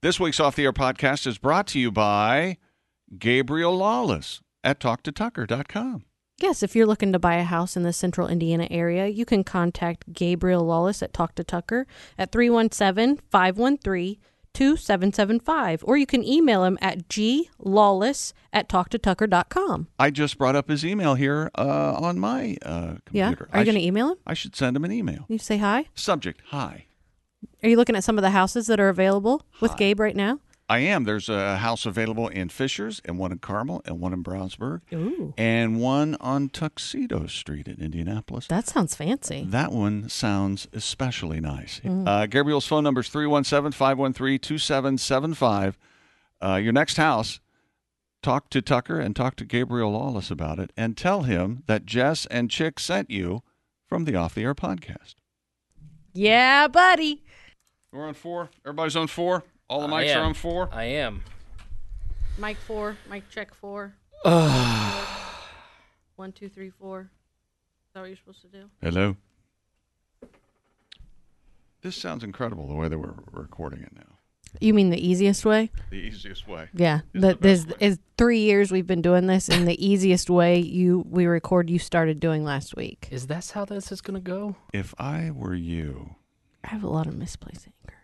This week's Off the Air podcast is brought to you by Gabriel Lawless at TalkToTucker.com. Yes, if you're looking to buy a house in the central Indiana area, you can contact Gabriel Lawless at Talk to Tucker at 317-513-2775, or you can email him at glawless@talktotucker.com. I just brought up his email here on my computer. Yeah? Are you going to email him? I should send him an email. You say hi? Subject, hi. Are you looking at some of the houses that are available with Hi. Gabe right now? I am. There's a house available in Fishers, and one in Carmel, and one in Brownsburg, Ooh, and one on Tuxedo Street in Indianapolis. that sounds fancy. That one sounds especially nice. Gabriel's phone number is 317-513-2775. Your next house, talk to Tucker and talk to Gabriel Lawless about it, and tell him that Jess and Chick sent you from the Off the Air podcast. Yeah, buddy. We're on 4. Everybody's on 4. All the mics are on 4. I am. Mic 4, mic check 4. 1, 2, 3, 4. Is that what you're supposed to do? Hello. This sounds incredible the way that we're recording it now. You mean the easiest way? The easiest way. Yeah. Is the This best way. is 3 years we've been doing this, and the easiest way we record you started doing last week. Is that how this is going to go? If I were you. I have a lot of misplaced anger.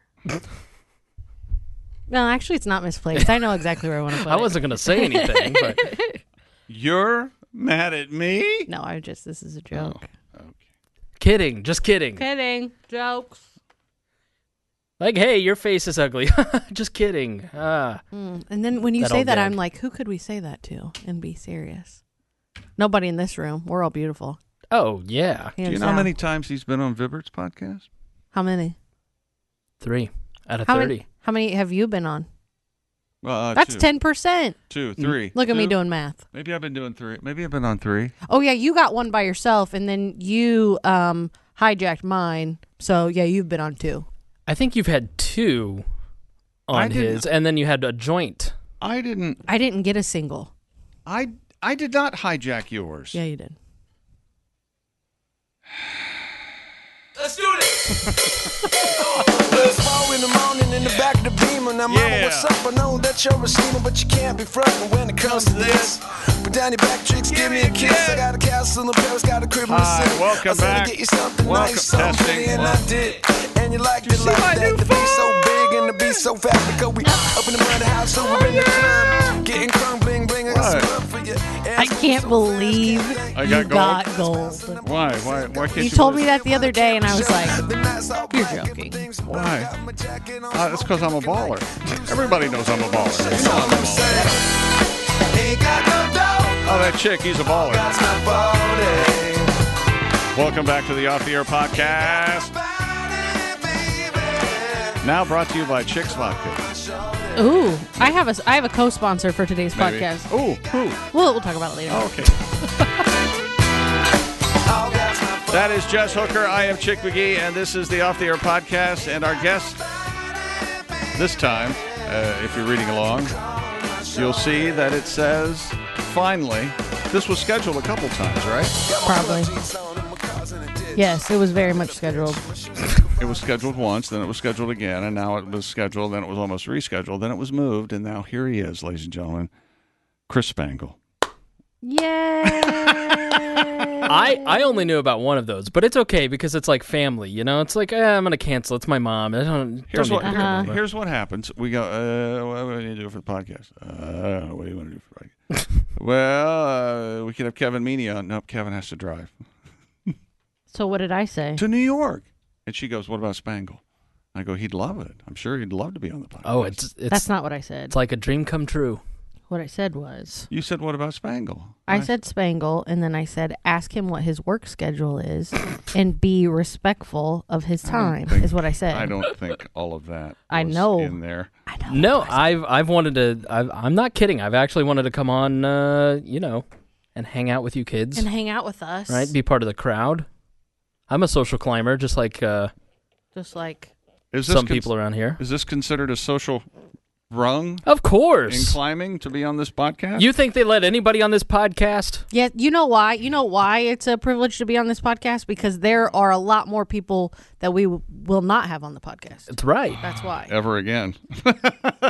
No, actually, it's not misplaced. I know exactly where I want to put it. I wasn't going to say anything, but You're mad at me? No, this is a joke. Oh, okay. kidding. Just kidding. Kidding. Jokes. Like, hey, your face is ugly. Just kidding. And then when you That say old that, gag. I'm like, who could we say that to and be serious? Nobody in this room. We're all beautiful. Oh, yeah. Do you know how many times he's been on Vibert's podcast? How many? 3 out of How 30. How many have you been on? Well, That's 2. 10%. 2, 3. Look at me 2? doing math. Maybe I've been doing 3. Maybe I've been on 3. Oh, yeah, you got one by yourself, and then you hijacked mine. So, yeah, you've been on 2. I think you've had 2 I on didn't- his, and then you had a joint. I didn't get a single. I did not hijack yours. Yeah, you did. Let's do this. It's 4 in the morning in the back of the Beamer. Now, mama, Yeah. what's up? I know that you're a schemer, but you can't be frontin' when it comes to this. Put down your back tricks, give me a kiss. I got a castle in Paris, got a crib in the Hi, city. welcome I said back. to get you something Welcome, nice, something testing. pretty, and I did. And you liked Did it you like see my that. new The beat so big and the beat so fast because we up in the mother house, so we're in the club. Getting crunk, bling, bling. I got What? some love for you. I can't believe I you got got gold. Why? Why can't you? You told me believe- that the other day, and I was like, You're joking. Why? That's because I'm a baller. Everybody knows I'm a baller. You know I'm a baller. Oh, that chick, he's a baller. Welcome back to the Off the Air podcast. Now brought to you by Chick's Vodka. ooh, I have a co-sponsor for today's Maybe. podcast. Ooh, who? We'll talk about it later. Okay. That is Jess Hooker. I am Chick McGee, and this is the Off the Air podcast. And our guest this time, if you're reading along, you'll see that it says, finally. This was scheduled a couple times, right? Probably. Yes, it was very much scheduled. It was scheduled once, then it was scheduled again, and now it was scheduled, then it was almost rescheduled, then it was moved, and now here he is, ladies and gentlemen, Chris Spangle. Yay! I only knew about one of those, but it's okay because it's like family, you know? It's like, I'm going to cancel. It's my mom. Here's don't what need to Uh-huh. remember. here's what happens. We go, what do we need to do for the podcast? I don't know. What do you want to do for the podcast? Well, we could have Kevin Meany on. Nope, Kevin has to drive So what did I say? to New York. And she goes, what about Spangle? I go, he'd love it. I'm sure he'd love to be on the podcast. Oh, it's That's not what I said. it's like a dream come true. What I said was, You said, what about Spangle? I said Spangle, and then I said, ask him what his work schedule is, and be respectful of his time, think- is what I said. I don't think all of that I was know. in there. I know. No, I've wanted to. I'm not kidding. I've actually wanted to come on, and hang out with you kids, And hang out with us. right? Be part of the crowd. I'm a social climber, just like Just like, Is this some people around here. Is this considered a social rung Of in course. climbing to be on this podcast? You think they let anybody on this podcast? yeah, you know why? You know why it's a privilege to be on this podcast? Because there are a lot more people that we will not have on the podcast. That's right. That's why. Ever again.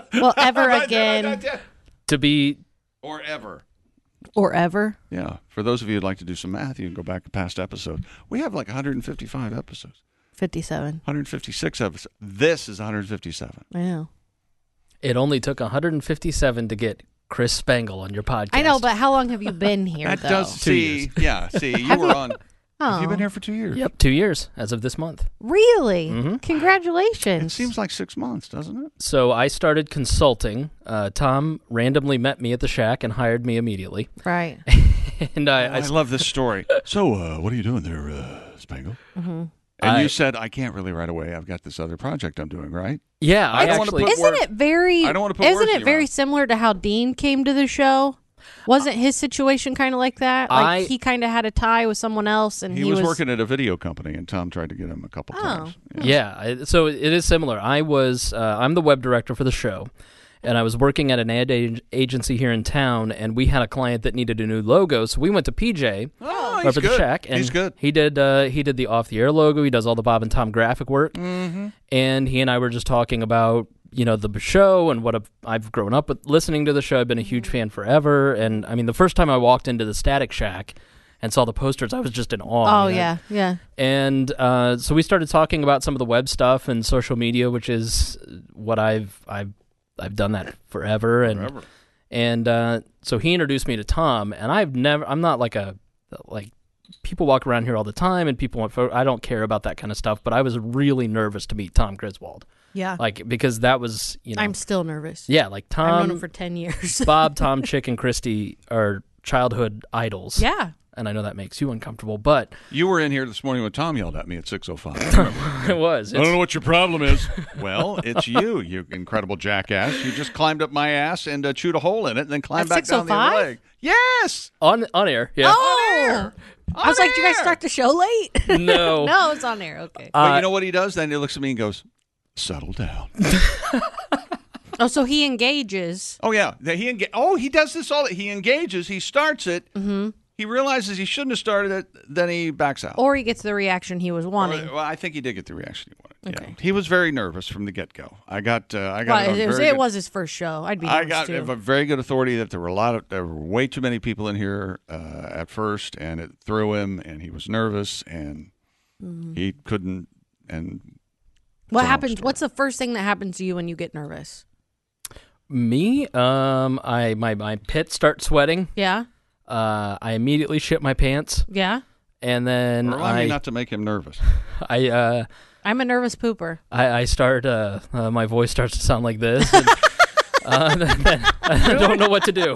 Well, ever again To be or ever. or ever. Yeah. For those of you who'd like to do some math, you can go back to past episodes. We have like 155 episodes, 57. 156 episodes. This is 157. I know. It only took 157 to get Chris Spangle on your podcast. I know, but how long have you been here, That though? does see. Yeah. See, you were on. Have you been here for 2 years? Yep, 2 years as of this month. Really? Mm-hmm. Congratulations. It seems like 6 months, doesn't it? So I started consulting. Tom randomly met me at the shack and hired me immediately. Right. And I love this story. So, what are you doing there, Spangle? Mm-hmm. And you said, I can't really right away. I've got this other project I'm doing, right? Yeah, I don't wanna actually. put Isn't work- it very? I don't wanna put Isn't words in it your very mouth. similar to how Dean came to the show? Wasn't his situation kind of like that? Like he kind of had a tie with someone else, and He was working at a video company, and Tom tried to get him a couple times. So it is similar. I'm the web director for the show, and I was working at an ad agency here in town, and we had a client that needed a new logo, so we went to PJ Oh, over the shack, and he's good. He did the off the air logo. He does all the Bob and Tom graphic work, and he and I were just talking about the show and what I've grown up with listening to the show. I've been a huge fan forever, and I mean the first time I walked into the Static Shack and saw the posters, I was just in awe. Oh yeah. And so we started talking about some of the web stuff and social media, which is what I've done that forever. And so he introduced me to Tom, and I'm not like people walk around here all the time and people want photos. I don't care about that kind of stuff, but I was really nervous to meet Tom Griswold. Yeah. Because that was, I'm still nervous. Yeah, like Tom. I've known him for 10 years. Bob, Tom, Chick, and Christy are childhood idols. Yeah. And I know that makes you uncomfortable, but You were in here this morning when Tom yelled at me at 6:05. it was. I don't know what your problem is. Well, it's you incredible jackass. You just climbed up my ass and chewed a hole in it and then climbed At back down the other 6:05? leg. Yes! On air, yeah. Oh! I was like, "Do you guys start the show late?" No. No, it's on air. Okay. But you know what he does? Then he looks at me and goes, settle down. Oh, so he engages. Oh, yeah. He does this all. He engages. He starts it. Mm-hmm. He realizes he shouldn't have started it. Then he backs out. Or he gets the reaction he was wanting. Well, I think he did get the reaction he wanted. Okay. Yeah. He was very nervous from the get-go. I got Well, it was his first show. I'd be I nervous got too. a very good authority that there were way too many people in here at first, and it threw him, and he was nervous, and he couldn't. And What it's a long happens? story. What's the first thing that happens to you when you get nervous? Me, my pits start sweating. Yeah. I immediately shit my pants, Yeah. and then Remind me not to make him nervous. I'm a nervous pooper. I start my voice starts to sound like this. And, then I don't know what to do.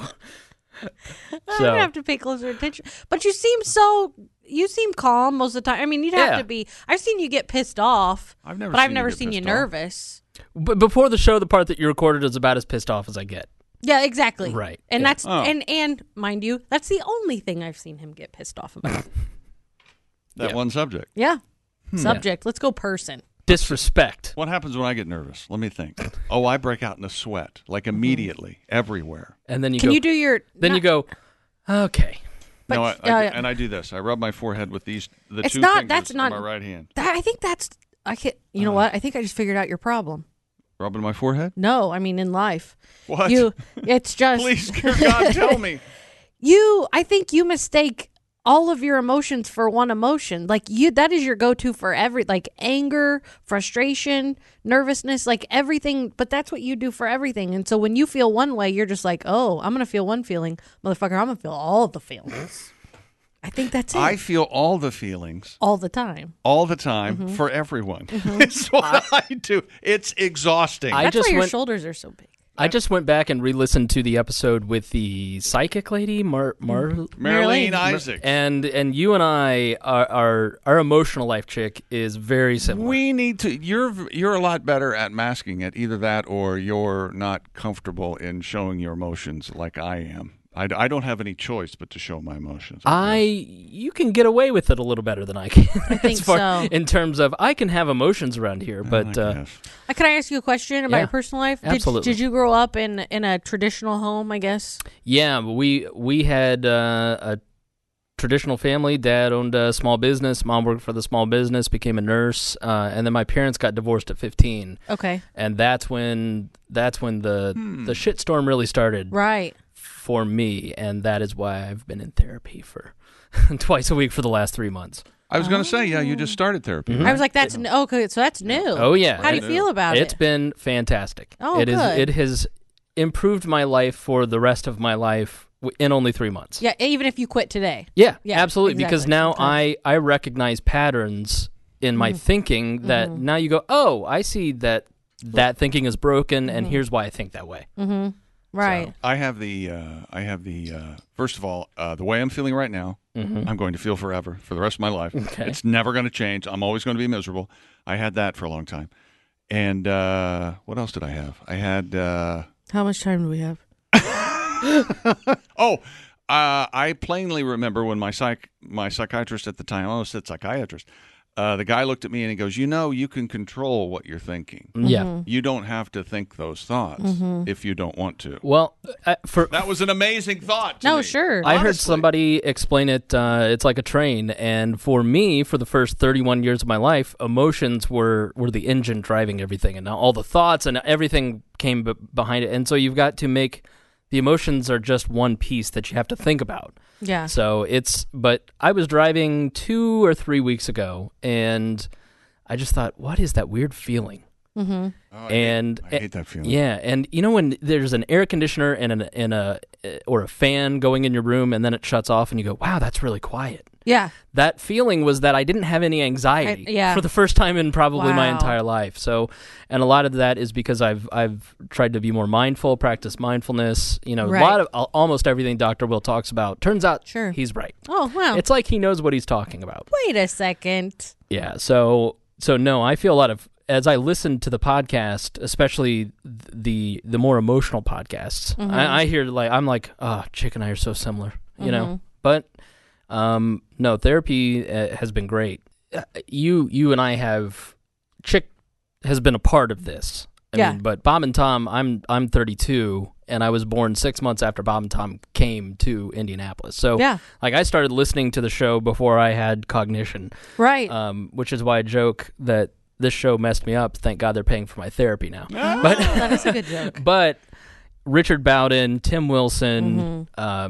I'm gonna have to pay closer attention. But you seem calm most of the time. I mean, you'd have Yeah. to be. I've seen you get pissed off, I've never but seen I've you never get seen you pissed off. nervous. But before the show, the part that you recorded is about as pissed off as I get. Yeah, exactly. Right. And Yeah. that's Oh. and mind you, that's the only thing I've seen him get pissed off about. That Yeah. one subject. Yeah. Subject. Let's go person. Disrespect. What happens when I get nervous? Let me think. Oh, I break out in a sweat, like immediately, everywhere. And then you Can go. you do your? Then you go. Okay. But- No, yeah. and I do this. I rub my forehead with the It's two not- fingers that's of not- my right hand. I think that's. I can. You know what? I think I just figured out your problem. Rubbing my forehead? No, I mean in life. What? It's just. Please, dear God, tell me. I think you mistake all of your emotions for one emotion. Like that is your go-to for like anger, frustration, nervousness, like everything. But that's what you do for everything. And so when you feel one way, you're just like, oh, I'm going to feel one feeling. Motherfucker, I'm going to feel all the feelings. I think that's it. I feel all the feelings all the time. all the time for everyone. It's what I do. It's exhausting. I That's just why your went- shoulders are so big. I just went back and re-listened to the episode with the psychic lady, Marlene Marlene. Isaacs. and you and I our emotional life, Chick, is very similar. We need to. You're a lot better at masking it. Either that, or you're not comfortable in showing your emotions like I am. I don't have any choice but to show my emotions. You can get away with it a little better than I can. I think so. In terms of I can have emotions around here, but guess. Can I ask you a question about Yeah, your personal life? absolutely. Did you grow up in a traditional home, I guess? yeah, we had a traditional family. Dad owned a small business. Mom worked for the small business, became a nurse, and then my parents got divorced at 15. Okay. And that's when the shitstorm really started. Right. For me, and that is why I've been in therapy for twice a week for the last 3 months. I was going to say, yeah, you just started therapy. Mm-hmm. Right? I was like, that's okay. So that's new. Oh yeah. How do you feel about it? It's been fantastic. Oh, it is. good. It has improved my life for the rest of my life in only 3 months. Yeah, even if you quit today. Yeah, Yeah, absolutely. Because exactly. now Sometimes. I recognize patterns in my thinking that now you go, oh, I see that thinking is broken, and here's why I think that way. Right. So I have the first of all, the way I'm feeling right now, I'm going to feel forever for the rest of my life. Okay. It's never going to change. I'm always going to be miserable. I had that for a long time. And what else did I have? I had How much time do we have? I plainly remember when my psychiatrist at the time, I almost said psychiatrist, the guy looked at me and he goes, you can control what you're thinking. Yeah. You don't have to think those thoughts if you don't want to. Well, That was an amazing thought to No, me. sure. I heard Honestly. somebody explain it. It's like a train, and for me, for the first 31 years of my life, emotions were the engine driving everything, and now all the thoughts and everything came behind it. And so you've got to make the emotions are just one piece that you have to think about. Yeah. So but I was driving 2 or 3 weeks ago, and I just thought, what is that weird feeling? Oh, I hate that feeling. Yeah, and you know when there's an air conditioner and a fan going in your room, and then it shuts off, and you go, "Wow, that's really quiet." Yeah. That feeling was that I didn't have any anxiety yeah. for the first time in probably my Wow. entire life. So, and a lot of that is because I've tried to be more mindful, practice mindfulness. You know, Right. a lot of almost everything Dr. Will talks about. Turns out, Sure. he's right. Oh, wow. It's like he knows what he's talking about. Wait a second. Yeah. So no, I feel a lot of, as I listen to the podcast, especially the more emotional podcasts, I hear I'm like, oh, Chick and I are so similar, you know. But no, therapy has been great. You and I have, Chick has been a part of this. I mean, but Bob and Tom, I'm 32, and I was born 6 months after Bob and Tom came to Indianapolis. So like I started listening to the show before I had cognition. Right. Which is why I joke that this show messed me up. Thank God they're paying for my therapy now. But that is a good joke. But Richard Bowden, Tim Wilson,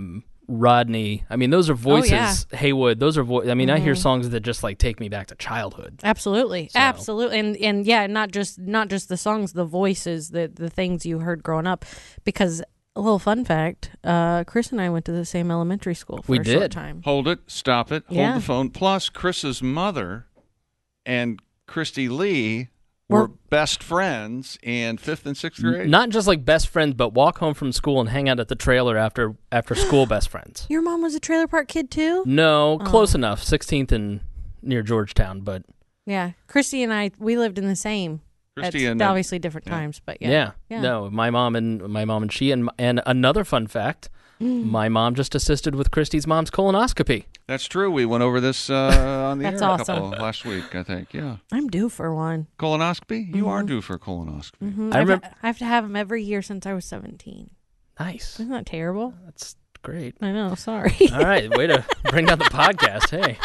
Rodney, I mean, those are voices. Haywood, those are I mean, I hear songs that just like take me back to childhood. Absolutely. So. Absolutely. And yeah, not just the songs, the voices, the things you heard growing up. Because a little fun fact, Chris and I went to the same elementary school for a short time. Hold it. Stop it. Hold the phone. Plus, Chris's mother and Christy Lee were best friends in 5th and 6th grade. Not just like best friends, but walk home from school and hang out at the trailer after school best friends. Your mom was a trailer park kid too? No, close enough. 16th and near Georgetown, but Yeah. Christy and I, we lived in the same. Christy at and obviously different times, but yeah. No, my mom and she and another fun fact, my mom just assisted with Christy's mom's colonoscopy. That's true. We went over this on the That's air awesome. last week, I think. Yeah. I'm due for one. Colonoscopy? You are due for a colonoscopy. I remember. I have to have them every year since I was 17. Nice. Isn't that terrible? That's great. I know. Sorry. All right, way to bring down the podcast. Hey.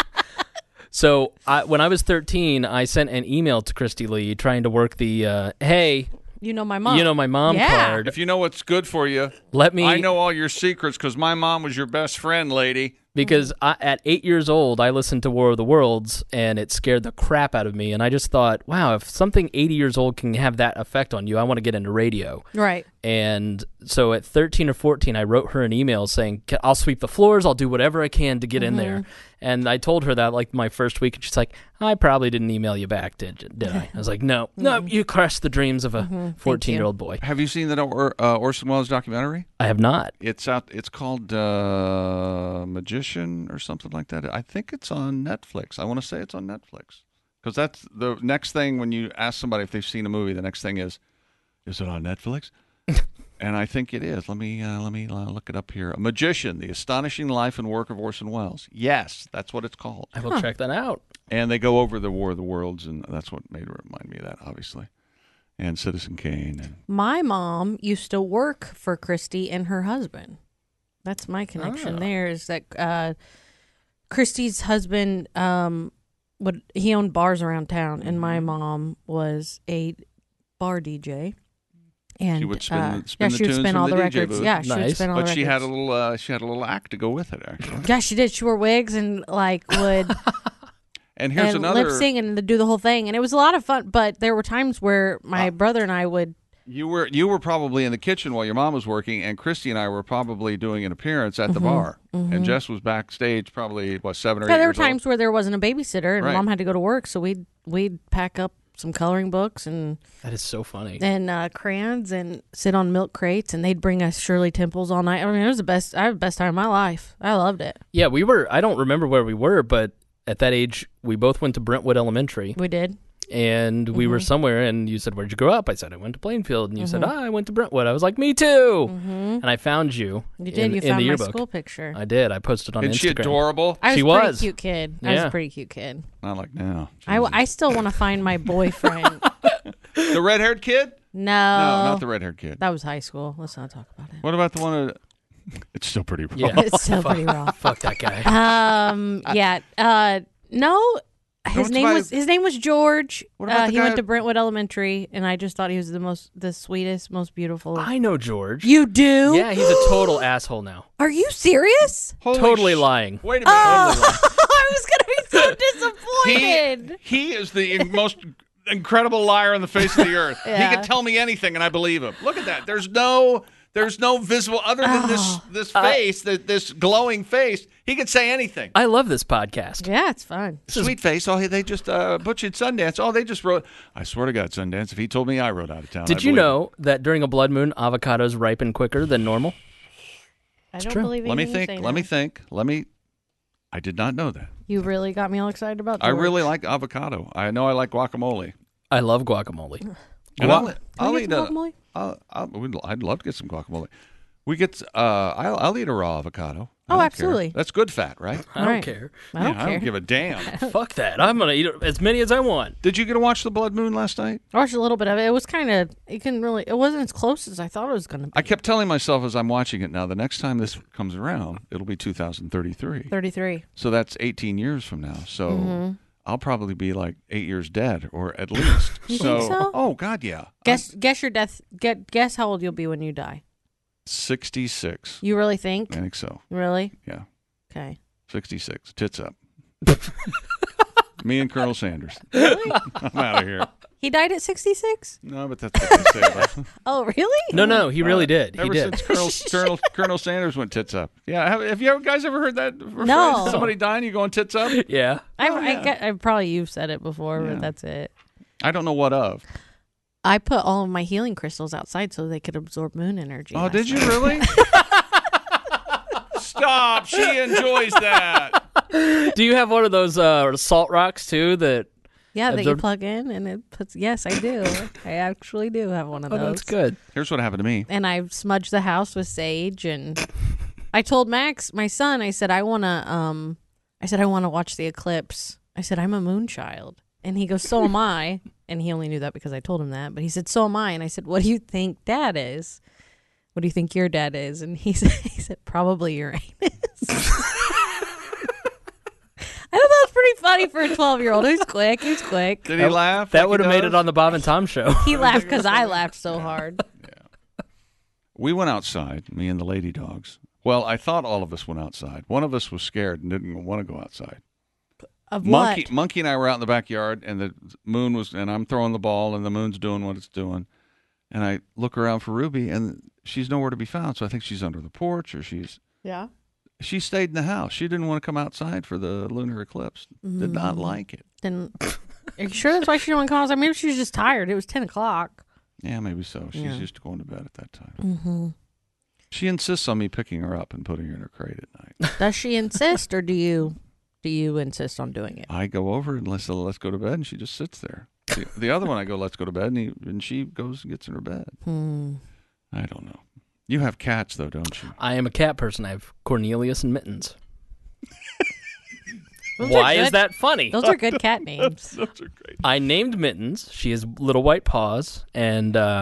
So when I was 13, I sent an email to Christy Lee trying to work the hey. You know my mom. Yeah. card. If you know what's good for you, Let me. I know all your secrets because my mom was your best friend, lady. Because at 8 years old, I listened to War of the Worlds, and it scared the crap out of me. And I just thought, wow, if something 80 years old can have that effect on you, I want to get into radio. Right. And so at 13 or 14, I wrote her an email saying, I'll sweep the floors, I'll do whatever I can to get in there. And I told her that like my first week, and she's like, I probably didn't email you back, did I? I was like, no, you crushed the dreams of a 14-year-old boy. Have you seen that Orson Welles documentary? I have not. It's out. It's called Magician or something like that. I think it's on Netflix. I want to say it's on Netflix because that's the next thing when you ask somebody if they've seen a movie. The next thing is it on Netflix? And I think it is. Let me look it up here. A Magician: The Astonishing Life and Work of Orson Welles. Yes, that's what it's called. I will check that out. And they go over the War of the Worlds, and that's what made it remind me of that, obviously. And Citizen Kane. And My mom used to work for Christy and her husband. That's my connection there is that Christy's husband, he owned bars around town, and my mom was a bar DJ. And she would spin she the would tunes spin from all the the DJ records. booth. Yeah, she would Nice. spin all But the she records. had a little act to go with it, actually. Yeah, she did. She wore wigs and would And here's and another. lip sing and do the whole thing, and it was a lot of fun. But there were times where my brother and I would. You were probably in the kitchen while your mom was working, and Christy and I were probably doing an appearance at the bar. And Jess was backstage, probably 7 or 8 Yeah, there were years old. times where there wasn't a babysitter, and Right. mom had to go to work, so we'd pack up some coloring books and That is so funny. crayons and sit on milk crates, and they'd bring us Shirley Temples all night. I mean, it was the best. I had the best time of my life. I loved it. Yeah, we were. I don't remember where we were, but at that age, we both went to Brentwood Elementary, We did. and we were somewhere. And you said, "Where'd you grow up?" I said, "I went to Plainfield." And you said, "I went to Brentwood." I was like, "Me too." And I found you. You did. In, You in found the my yearbook. school picture. I did. I posted on Isn't she Instagram. adorable? I was She a pretty was. cute kid. I was Yeah. a pretty cute kid. Not like now. I still want to find my boyfriend. The red-haired kid? No, No, not the red-haired kid. that was high school. Let's not talk about it. What about the one? It's still pretty rough. Yeah. It's still pretty rough. Fuck that guy. Yeah. No. His What's name was George. What about the he guy- went to Brentwood Elementary, and I just thought he was the sweetest, most beautiful. I know George. You do? Yeah, he's a total asshole now. Are you serious? Holy Totally lying. Wait a minute. I was gonna be so disappointed. He is the most incredible liar on the face of the earth. Yeah. He can tell me anything and I believe him. Look at that. There's no visible other than this face, this glowing face. He could say anything. I love this podcast. Yeah, it's fun. Sweet face. Oh, they just butchered Sundance. Oh, they just wrote. I swear to God, Sundance. If he told me I wrote out of town, Did I'd you believe know that during a blood moon, avocados ripen quicker than normal? I don't true. believe it. Let me anything you think. say Let me now. think. I did not know that. You really got me all excited about. I George. really like avocado. I know I like guacamole. I love guacamole. And I'll Can we eat get some guacamole? I'd love to get some guacamole. We get. I'll eat a raw avocado. I Oh, don't absolutely. care. That's good fat, right? I don't Right. care. I don't Yeah, I care. don't give a damn. Fuck that. I'm going to eat as many as I want. Did you get to watch the blood moon last night? I watched a little bit of it. It was kind of. It wasn't as close as I thought it was going to be. I kept telling myself as I'm watching it now, the next time this comes around, it'll be 2033. 33. So that's 18 years from now. So I'll probably be like 8 years dead, or at least. You think so? Oh God, yeah. Guess your death. Guess how old you'll be when you die. 66. You really think? I think so. Really? Yeah, Okay. 66. Tits up. Me and Colonel Sanders. Really? I'm out of here. He died at 66? No, but that's what they say about him. Oh, really? No, he really did. He Ever did. since Colonel Sanders went tits up. Yeah, have you guys ever heard that? No. Somebody dying, you going tits up? Yeah. I probably you've said it before, Yeah. but that's it. I don't know what of. I put all of my healing crystals outside so they could absorb moon energy. Oh, last did you night. really? Stop. She enjoys that. Do you have one of those salt rocks too that Yeah, that you absorb- plug in and it puts. Yes, I do. I actually do have one of Oh, those. that's good. Here's what happened to me. And I've smudged the house with sage. And I told Max, my son, I said I want to watch the eclipse. I said I'm a moon child, and he goes, so am I. And he only knew that because I told him that. But he said, so am I. And I said, what do you think Dad is? What do you think your dad is? And he said probably Uranus. I thought that was pretty funny for a 12-year-old. He was quick. Did he laugh? That like would he have made does? it on the Bob and Tom show. He laughed because I laughed so hard. We went outside, me and the lady dogs. Well, I thought all of us went outside. One of us was scared and didn't want to go outside. Of what? Monkey and I were out in the backyard, and the moon was, and I'm throwing the ball, and the moon's doing what it's doing. And I look around for Ruby, and she's nowhere to be found. So I think she's under the porch, or Yeah. she stayed in the house. She didn't want to come outside for the lunar eclipse. Did not like it. Then, are you sure that's why she didn't want to call us? I mean, maybe she was just tired. It was 10 o'clock. Yeah, maybe so. She's Yeah. used to going to bed at that time. Mm-hmm. She insists on me picking her up and putting her in her crate at night. Does she insist, or do you insist on doing it? I go over and let's go to bed, and she just sits there. The other one, I go, let's go to bed, and she goes and gets in her bed. I don't know. You have cats, though, don't you? I am a cat person. I have Cornelius and Mittens. Those are Why is good- that funny? Those are good cat names. Those are great. I named Mittens. She has little white paws, and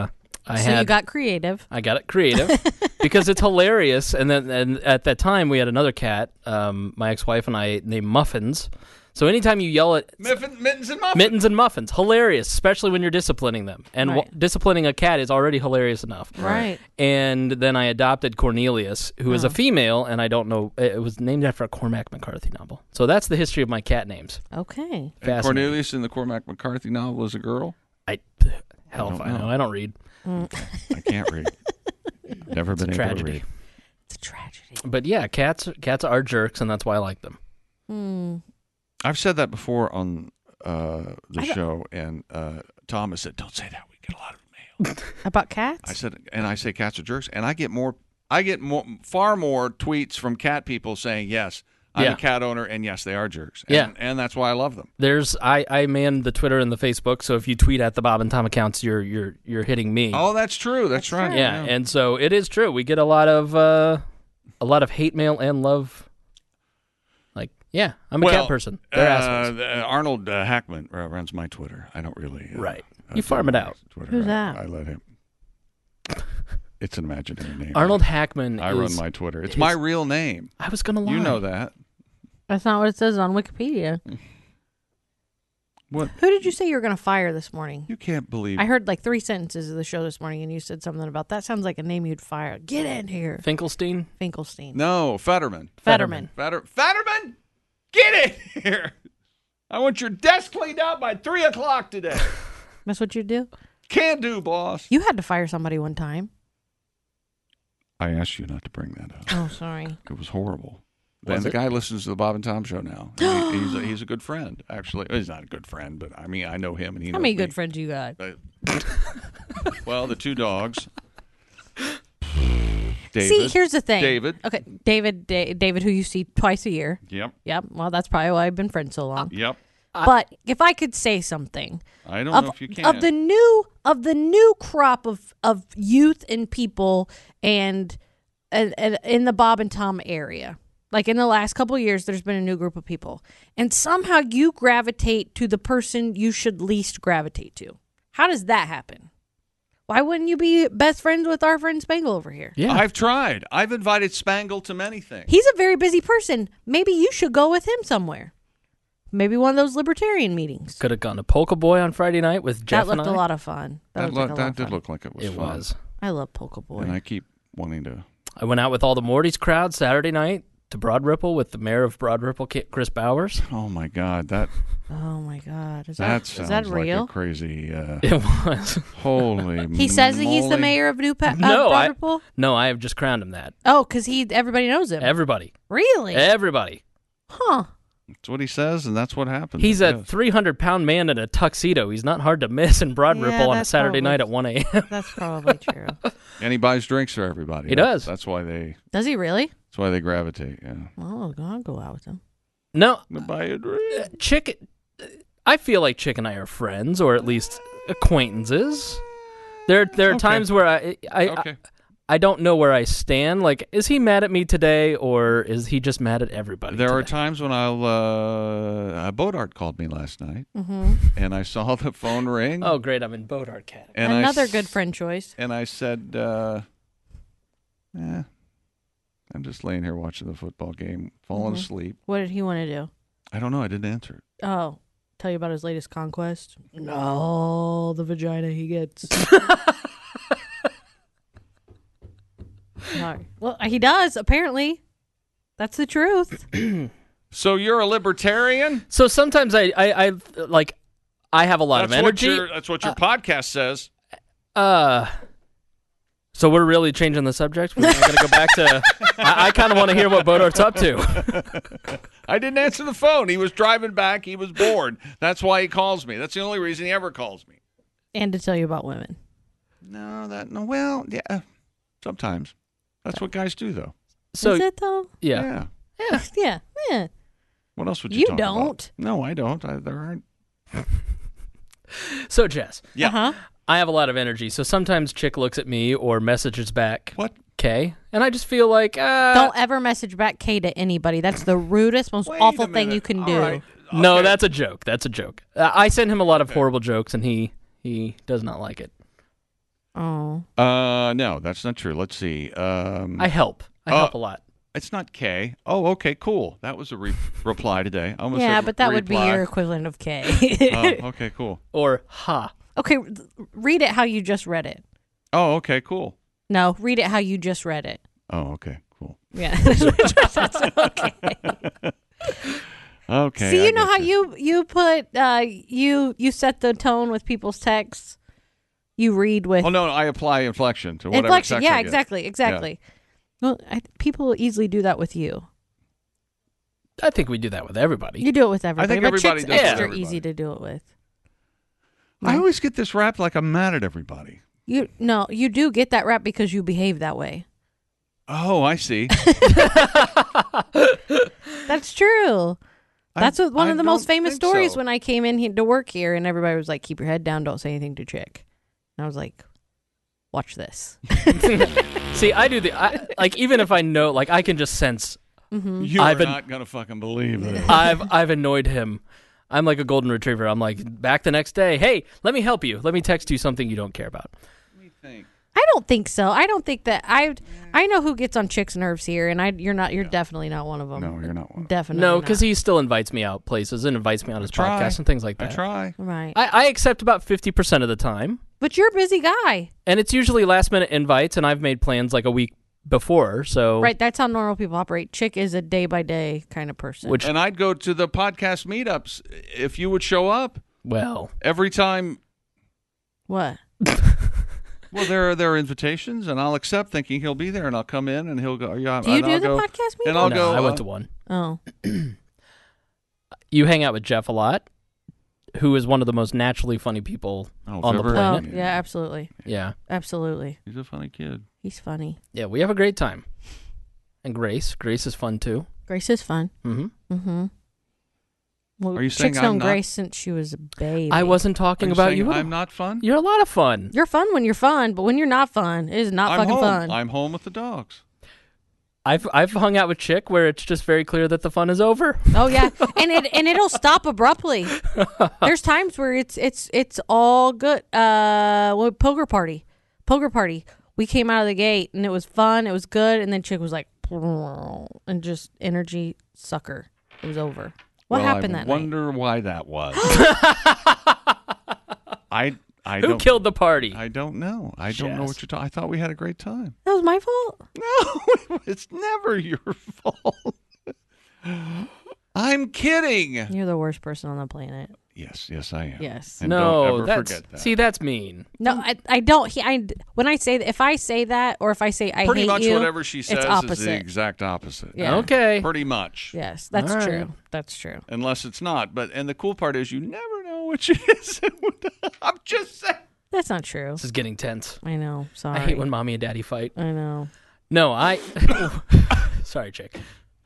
You got creative. I got it creative because it's hilarious. And at that time, we had another cat, my ex-wife and I, named Muffins. So anytime you yell at Mittens and Muffins. Mittens and Muffins, hilarious, especially when you're disciplining them. And Right. disciplining a cat is already hilarious enough. Right. And then I adopted Cornelius, who is a female, and I don't know, it was named after a Cormac McCarthy novel. So that's the history of my cat names. Okay. And Cornelius in the Cormac McCarthy novel is a girl? Hell if I know. know. I don't read. I can't read. Never been able tragedy. to read. It's a tragedy. But yeah, cats are jerks, and that's why I like them. I've said that before on the show, and Tom has said, "Don't say that. We get a lot of mail." About cats? I say cats are jerks, and I get far more tweets from cat people saying, "Yes, I'm a cat owner, and yes, they are jerks." And that's why I love them. I man the Twitter and the Facebook, so if you tweet at the Bob and Tom accounts, you're hitting me. Oh, that's true. That's right. Yeah, and so it is true. We get a lot of hate mail and love. Yeah, I'm a cat person. They're assholes. Arnold Hackman runs my Twitter. I don't really. Right. You farm it out. Twitter. Who's that? I let him. It's an imaginary name. Arnold Hackman I run my Twitter. It's my real name. I was going to lie. You know that. That's not what it says on Wikipedia. What? Who did you say you were going to fire this morning? You can't believe. I heard like 3 sentences of the show this morning, and you said something about that sounds like a name you'd fire. Get in here. Finkelstein? Finkelstein. No, Fetterman. Fetterman. Fetterman? Get in here. I want your desk cleaned out by 3 o'clock today. That's what you do? Can do, boss. You had to fire somebody one time. I asked you not to bring that up. Oh, sorry. It was horrible. Was And the it? guy listens to the Bob and Tom show now. He's a good friend, actually. He's not a good friend, but I mean, I know him, and he knows How many me. good friends you got? Well, the 2 dogs. David. See, here's the thing. David. Okay, David, who you see twice a year. Yep. Yep. Well, that's probably why I've been friends so long. Yep. But if I could say something, I don't know if you can. of the new crop of youth and people and in the Bob and Tom area, like in the last couple of years, there's been a new group of people, and somehow you gravitate to the person you should least gravitate to. How does that happen? Why wouldn't you be best friends with our friend Spangle over here? Yeah. I've tried. I've invited Spangle to many things. He's a very busy person. Maybe you should go with him somewhere. Maybe one of those libertarian meetings. Could have gone to Polka Boy on Friday night with Jeff That looked and I. a lot of fun. That looked like a lot of did fun. look like it was It fun. was. I love Polka Boy. And I keep wanting to. I went out with all the Morty's crowd Saturday night to Broad Ripple with the mayor of Broad Ripple, Chris Bowers. Oh my God, that Oh my God, is sounds that real? like a crazy. It was. Holy. He says that he's the moly. mayor of No, Broad Ripple? No, I have just crowned him that. Oh, because everybody knows him. Everybody. Really? Everybody. Huh. That's what he says, and that's what happens. He's a Yes. 300-pound man in a tuxedo. He's not hard to miss in Broad Yeah, Ripple on a that's Saturday probably- night at 1 a.m. That's probably true. And he buys drinks for everybody. He does. That's why they. Does he really? That's why they gravitate. Yeah. Oh, I'll go out with him. No, To buy a drink. Chick. I feel like Chick and I are friends, or at least acquaintances. There are Okay. times where Okay. I don't know where I stand. Like, is he mad at me today, or is he just mad at everybody? There are today? times when Bodart called me last night, Mm-hmm. and I saw the phone ring. Oh, great! I'm in Bodart Cat. and Another good friend choice. And I said, I'm just laying here watching the football game, falling Mhm. asleep. What did he want to do? I don't know. I didn't answer it. Oh, tell you about his latest conquest? No, the vagina he gets. Sorry. Well, he does, apparently. That's the truth. So you're a libertarian? So sometimes I have a lot of energy. That's what your podcast says. So we're really changing the subject. We're going to go back to. I kind of want to hear what Bodart's up to. I didn't answer the phone. He was driving back. He was bored. That's why he calls me. That's the only reason he ever calls me. And to tell you about women. No. Well, yeah. Sometimes. That's what guys do, though. So Is it, though? yeah. Yeah. Yeah. What else would you You talk don't. about? No, I don't. There aren't. So Jess, Yeah. Uh-huh. I have a lot of energy. So sometimes Chick looks at me or messages back What? Kay, and I just feel like Don't ever message back K to anybody. That's the rudest, most Wait awful a thing minute. you can All do. right. No, Okay. that's a joke. That's a joke. I send him a lot of horrible jokes, and he does not like it. Oh. No, that's not true. Let's see. I help. I help a lot. It's not K. Oh, okay, cool. That was a reply today. I almost Yeah, said but that would be reply. your equivalent of K. Oh, okay, cool. Or ha. Okay, read it how you just read it. Oh, okay, cool. No, read it how you just read it. Oh, okay, cool. Yeah. That's okay. Okay. See, I you know get how you put you set the tone with people's texts. You read with Oh no, I apply inflection to whatever inflection. text Yeah, I get. exactly. Well, people people easily do that with you. I think we do that with everybody. You do it with everybody. think but everybody chicks does it with extra everybody. easy to do it with. I always get this rap like I'm mad at everybody. You do get that rap because you behave that way. Oh, I see. That's true. That's one I of the most don't famous think stories so. when I came in to work here, and everybody was like, "Keep your head down, don't say anything to Chick." And I was like, "Watch this." See, I do like even if I know, like I can just sense You I've are been- not gonna fucking believe it. I've annoyed him. I'm like a golden retriever. I'm like back the next day. Hey, let me help you. Let me text you something you don't care about. Let me think. I don't think so. I don't think that I know who gets on Chick's nerves here, and you're definitely not one of them. No, you're not one. Definitely No, not. because he still invites me out places and invites me on his try. podcast and things like I that. try. Right. I accept about 50% of the time, But you're a busy guy. and it's usually last minute invites, and I've made plans like a week before. So Right, that's how normal people operate. Chick is a day-by-day kind of person. Which- And I'd go to the podcast meetups if you would show up well, every time. What? Well, there are invitations, and I'll accept, thinking he'll be there, and I'll come in, and he'll go. Yeah, Do you and do I'll the go, podcast meeting? And I'll no, go. I went to one. Oh. You hang out with Jeff a lot, who is one of the most naturally funny people Oh, on the Trevor? Oh, planet. yeah, absolutely. Yeah. Absolutely. He's a funny kid. He's funny. Yeah, we have a great time. And Grace is fun too. Grace is fun. Mm-hmm. Mm-hmm. Well, Are you saying Chick's I'm known not- Grace since she was a baby. I wasn't Are talking you about saying you. I'm not fun. You're a lot of fun. You're fun when you're fun, but when you're not fun, it is not I'm fucking home. fun. I'm home with the dogs. I've hung out with Chick where it's just very clear that the fun is over. Oh yeah, and it'll stop abruptly. There's times where it's all good. Poker party. We came out of the gate and it was fun. It was good, and then Chick was like, and just energy sucker. It was over. What happened that I night? wonder why that was. I Who don't. killed the party? I don't know. I don't know what Jess. you're talking. I thought we had a great time. That was my fault. No, it's never your fault. I'm kidding. You're the worst person on the planet. Yes, I am. Yes. And no, don't ever that's forget that. see, that's mean. No, I don't. When I say if I say that, or if I say I Pretty hate much you, whatever she says it's is opposite. the exact opposite. Yeah. Okay. Pretty much. Yes, that's All right. true. That's true. Unless it's not. And the cool part is you never know which it is. I'm just saying. That's not true. This is getting tense. I know. Sorry. I hate when mommy and daddy fight. I know. No, sorry, Chick.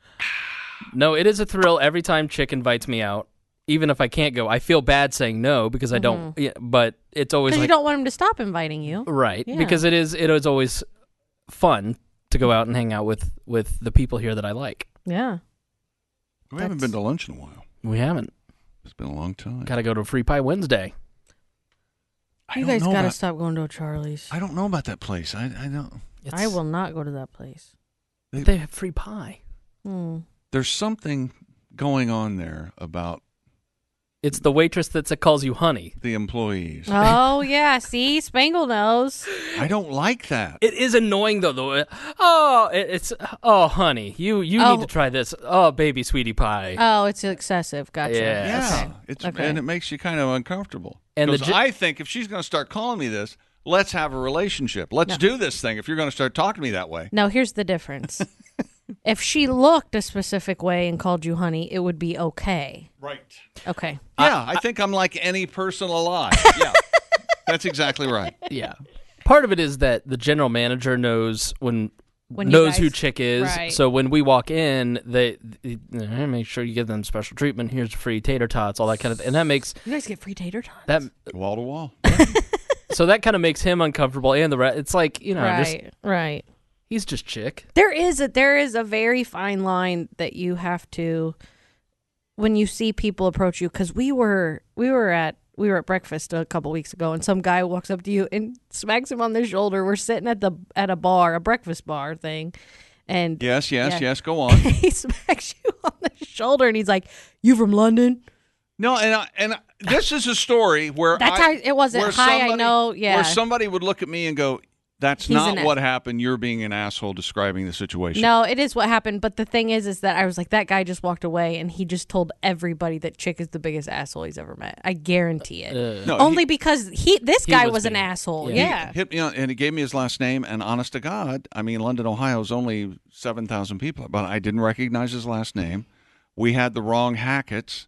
No, it is a thrill every time Chick invites me out. Even if I can't go, I feel bad saying no because I don't. Yeah, but it's always Because like you don't want him to stop inviting you. right Yeah. because it is always fun to go out and hang out with the people here that I like. Yeah. We haven't been to lunch in a while. We haven't. It's been a long time. Got to go to Free Pie Wednesday. You guys got to stop going to a Charlie's. I don't know about that place. I don't. I will not go to that place. They have free pie. There's something going on there about It's the waitress that calls you honey. the employees. Oh, yeah. See? Spangle knows. I don't like that. It is annoying though. It's honey, you Oh. need to try this. Oh, baby sweetie pie. Oh, it's excessive. Gotcha. Yeah. Yeah, Okay. it's Okay. and it makes you kind of uncomfortable. And the Because I think if she's going to start calling me this, let's have a relationship. Let's do this thing. If you're going to start talking to me that way, No, here's the difference. If she looked a specific way and called you honey, it would be okay. right? Okay. Yeah, I think I'm like any person alive. Yeah, that's exactly right. Yeah. Part of it is that the general manager knows When you knows who guys- Chick is. Right. So when we walk in, they make sure you give them special treatment. Here's free tater tots, all that kind of thing. And that makes You guys get free tater tots? that Wall to wall. so that kind of makes him uncomfortable and the rest. It's like, just Right. he's just Chick. There is a very fine line that you have to when you see people approach you, because we were at we were at breakfast a couple weeks ago, and some guy walks up to you and smacks him on the shoulder. We're sitting at a bar, a breakfast bar thing, and Yes, go on. he smacks you on the shoulder, and he's like, "You from London?" No, and this is a story where That's how it wasn't. where Hi, I somebody- know. Yeah, where somebody would look at me and go, "That's He's not an what happened. You're being an asshole describing the situation." no, it is what happened. But the thing is that I was like, that guy just walked away, and he just told everybody that Chick is the biggest asshole he's ever met. I guarantee it. No, Only because this guy was was an being- asshole. yeah. Yeah. He hit me on, and he gave me his last name. And honest to God, I mean, London, Ohio is only 7,000 people, but I didn't recognize his last name. We had the wrong Hacketts.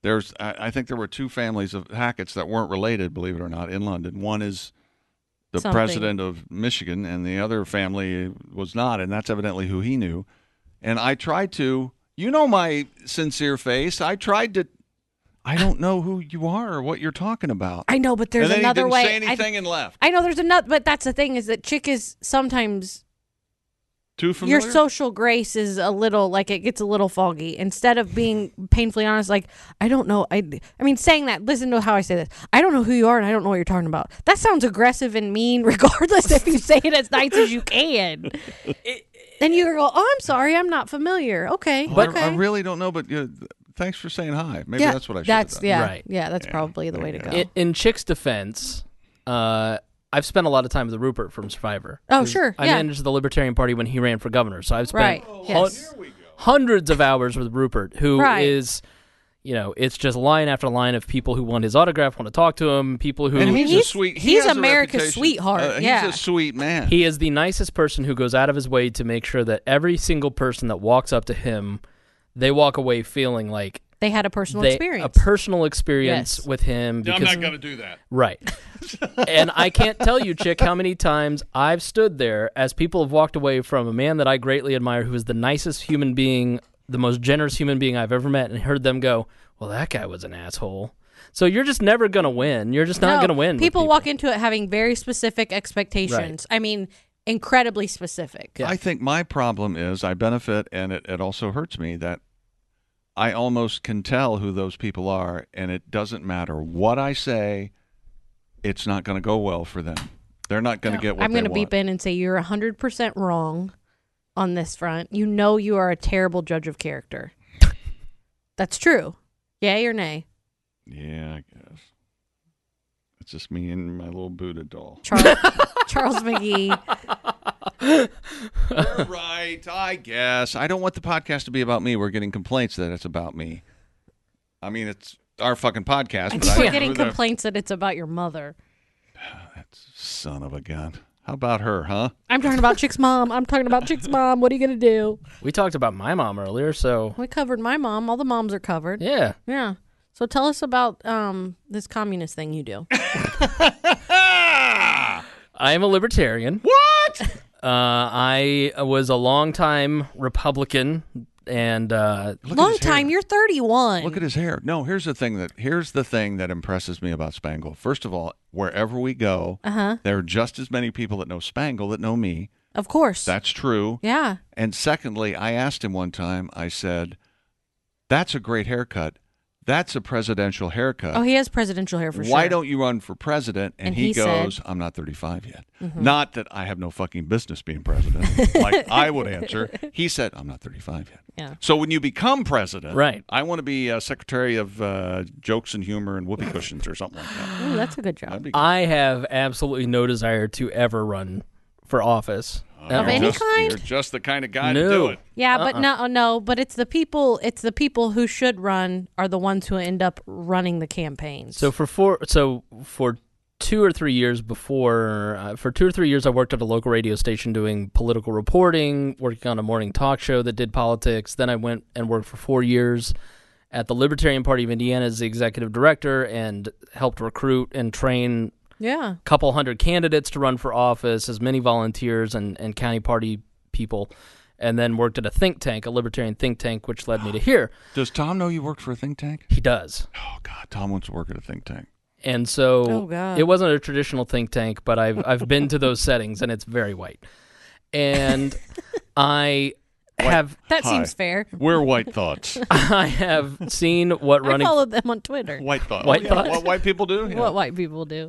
I think there were two families of Hacketts that weren't related, believe it or not, in London. One is the Something. president of Michigan, and the other family was not, and that's evidently who he knew. And I tried to, my sincere face. I don't know who you are or what you're talking about. I know, but there's and then another he didn't way. say anything and left. I know there's another, but that's the thing is that Chick is sometimes Too familiar? your social grace is a little like it gets a little foggy. Instead of being painfully honest, like I don't know. I mean, saying that. Listen to how I say this. I don't know who you are, and I don't know what you're talking about. That sounds aggressive and mean, regardless if you say it as nice as you can. Then you go, "Oh, I'm sorry, I'm not familiar." Okay, Well, okay. I really don't know, but thanks for saying hi. Maybe that's what I should have done. Yeah, Right. yeah, that's probably the way to go. In Chick's defense, I've spent a lot of time with Rupert from Survivor. Oh, 'Cause sure, I yeah. managed the Libertarian Party when he ran for governor, so I've spent Right, yes. hundreds of hours with Rupert, who Right. is, it's just line after line of people who want his autograph, want to talk to him, people who... And he's a He's- sweet. he's has a America's reputation. sweetheart, yeah. He's a sweet man. He is the nicest person who goes out of his way to make sure that every single person that walks up to him, they walk away feeling like They had a personal a experience. personal experience Yes. with him. Because, I'm not going to do that. Right. And I can't tell you, Chick, how many times I've stood there as people have walked away from a man that I greatly admire, who is the nicest human being, the most generous human being I've ever met, and heard them go, "Well, that guy was an asshole." So you're just never going to win. You're just not going to win. with People walk into it having very specific expectations. I mean, incredibly specific. Yeah. I think my problem is I benefit, and it also hurts me that I almost can tell who those people are, and it doesn't matter what I say. It's not going to go well for them. They're not going to get what I'm they going to want. beep in and say you're 100% wrong on this front. You know you are a terrible judge of character. That's true. Yay or nay? Yeah, I guess. It's just me and my little Buddha doll. Charles McGee. You're right, I guess. I don't want the podcast to be about me. We're getting complaints that it's about me. I mean, it's our fucking podcast. I But think I we're don't getting know who the- complaints that it's about your mother. Son of a gun. How about her, huh? I'm talking about Chick's mom. I'm talking about Chick's mom. What are you going to do? We talked about my mom earlier, so We covered my mom. All the moms are covered. yeah. Yeah. So tell us about this communist thing you do. I am a libertarian. What? I was a longtime Republican, and Look at Long his hair. time. You're 31. Look at his hair. No, here's the thing that impresses me about Spangle. First of all, wherever we go, there are just as many people that know Spangle that know me. Of course. That's true. Yeah. And secondly, I asked him one time, I said, "That's a great haircut. That's a presidential haircut. Oh, he has presidential hair for sure. Why don't you run for president?" And, And he he goes, said- "I'm not 35 yet." Not that I have no fucking business being president, like I would answer. He said, "I'm not 35 yet." Yeah. So when you become president, Right. I want to be secretary of jokes and humor and whoopee cushions or something like that. Ooh, that's a good job. That'd be good. I have absolutely no desire to ever run for office. Of any kind? You're just the kind of guy to No. do it. Yeah, but no, but it's the people who should run are the ones who end up running the campaigns. So for 2 or 3 years before, for 2 or 3 years, I worked at a local radio station doing political reporting, working on a morning talk show that did politics. Then I went and worked for 4 years at the Libertarian Party of Indiana as the executive director and helped recruit and train yeah. couple hundred candidates to run for office, as many volunteers and county party people, and then worked at a think tank, a libertarian think tank, which led me to here. Does Tom know you worked for a think tank? He does. Oh, God, Tom wants to work at a think tank. And so Oh, God. it wasn't a traditional think tank, but I've been to those settings, and it's very white. And I have That Hi. seems fair. We're White Thoughts. I have seen what I running followed them on Twitter. White Thoughts. White Thoughts? What white people do? Yeah. What white people do.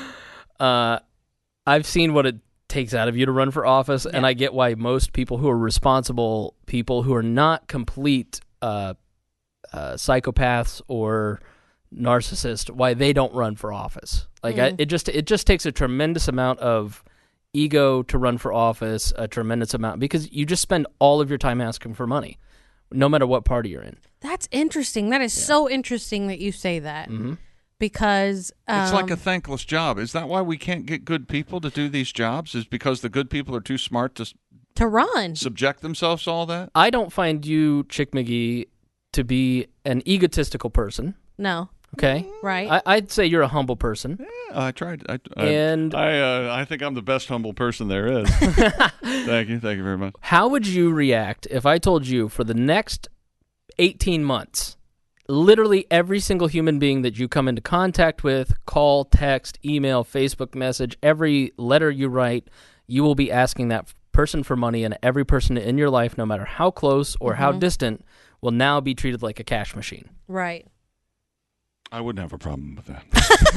I've seen what it takes out of you to run for office, and I get why most people who are responsible, people who are not complete psychopaths or narcissists, why they don't run for office. Like it just takes a tremendous amount of ego to run for office, a tremendous amount, because you just spend all of your time asking for money, no matter what party you're in. That's interesting. That is so interesting that you say that. Mm-hmm. Because It's like a thankless job. Is that why we can't get good people to do these jobs? Is because the good people are too smart to run. subject themselves to all that? I don't find you, Chick McGee, to be an egotistical person. No. Okay, Right. I'd say you're a humble person. I tried. I think I'm the best humble person there is. Thank you very much. How would you react if I told you for the next 18 months, literally every single human being that you come into contact with, call, text, email, Facebook message, every letter you write, you will be asking that person for money, and every person in your life, no matter how close or how distant, will now be treated like a cash machine? Right. I wouldn't have a problem with that.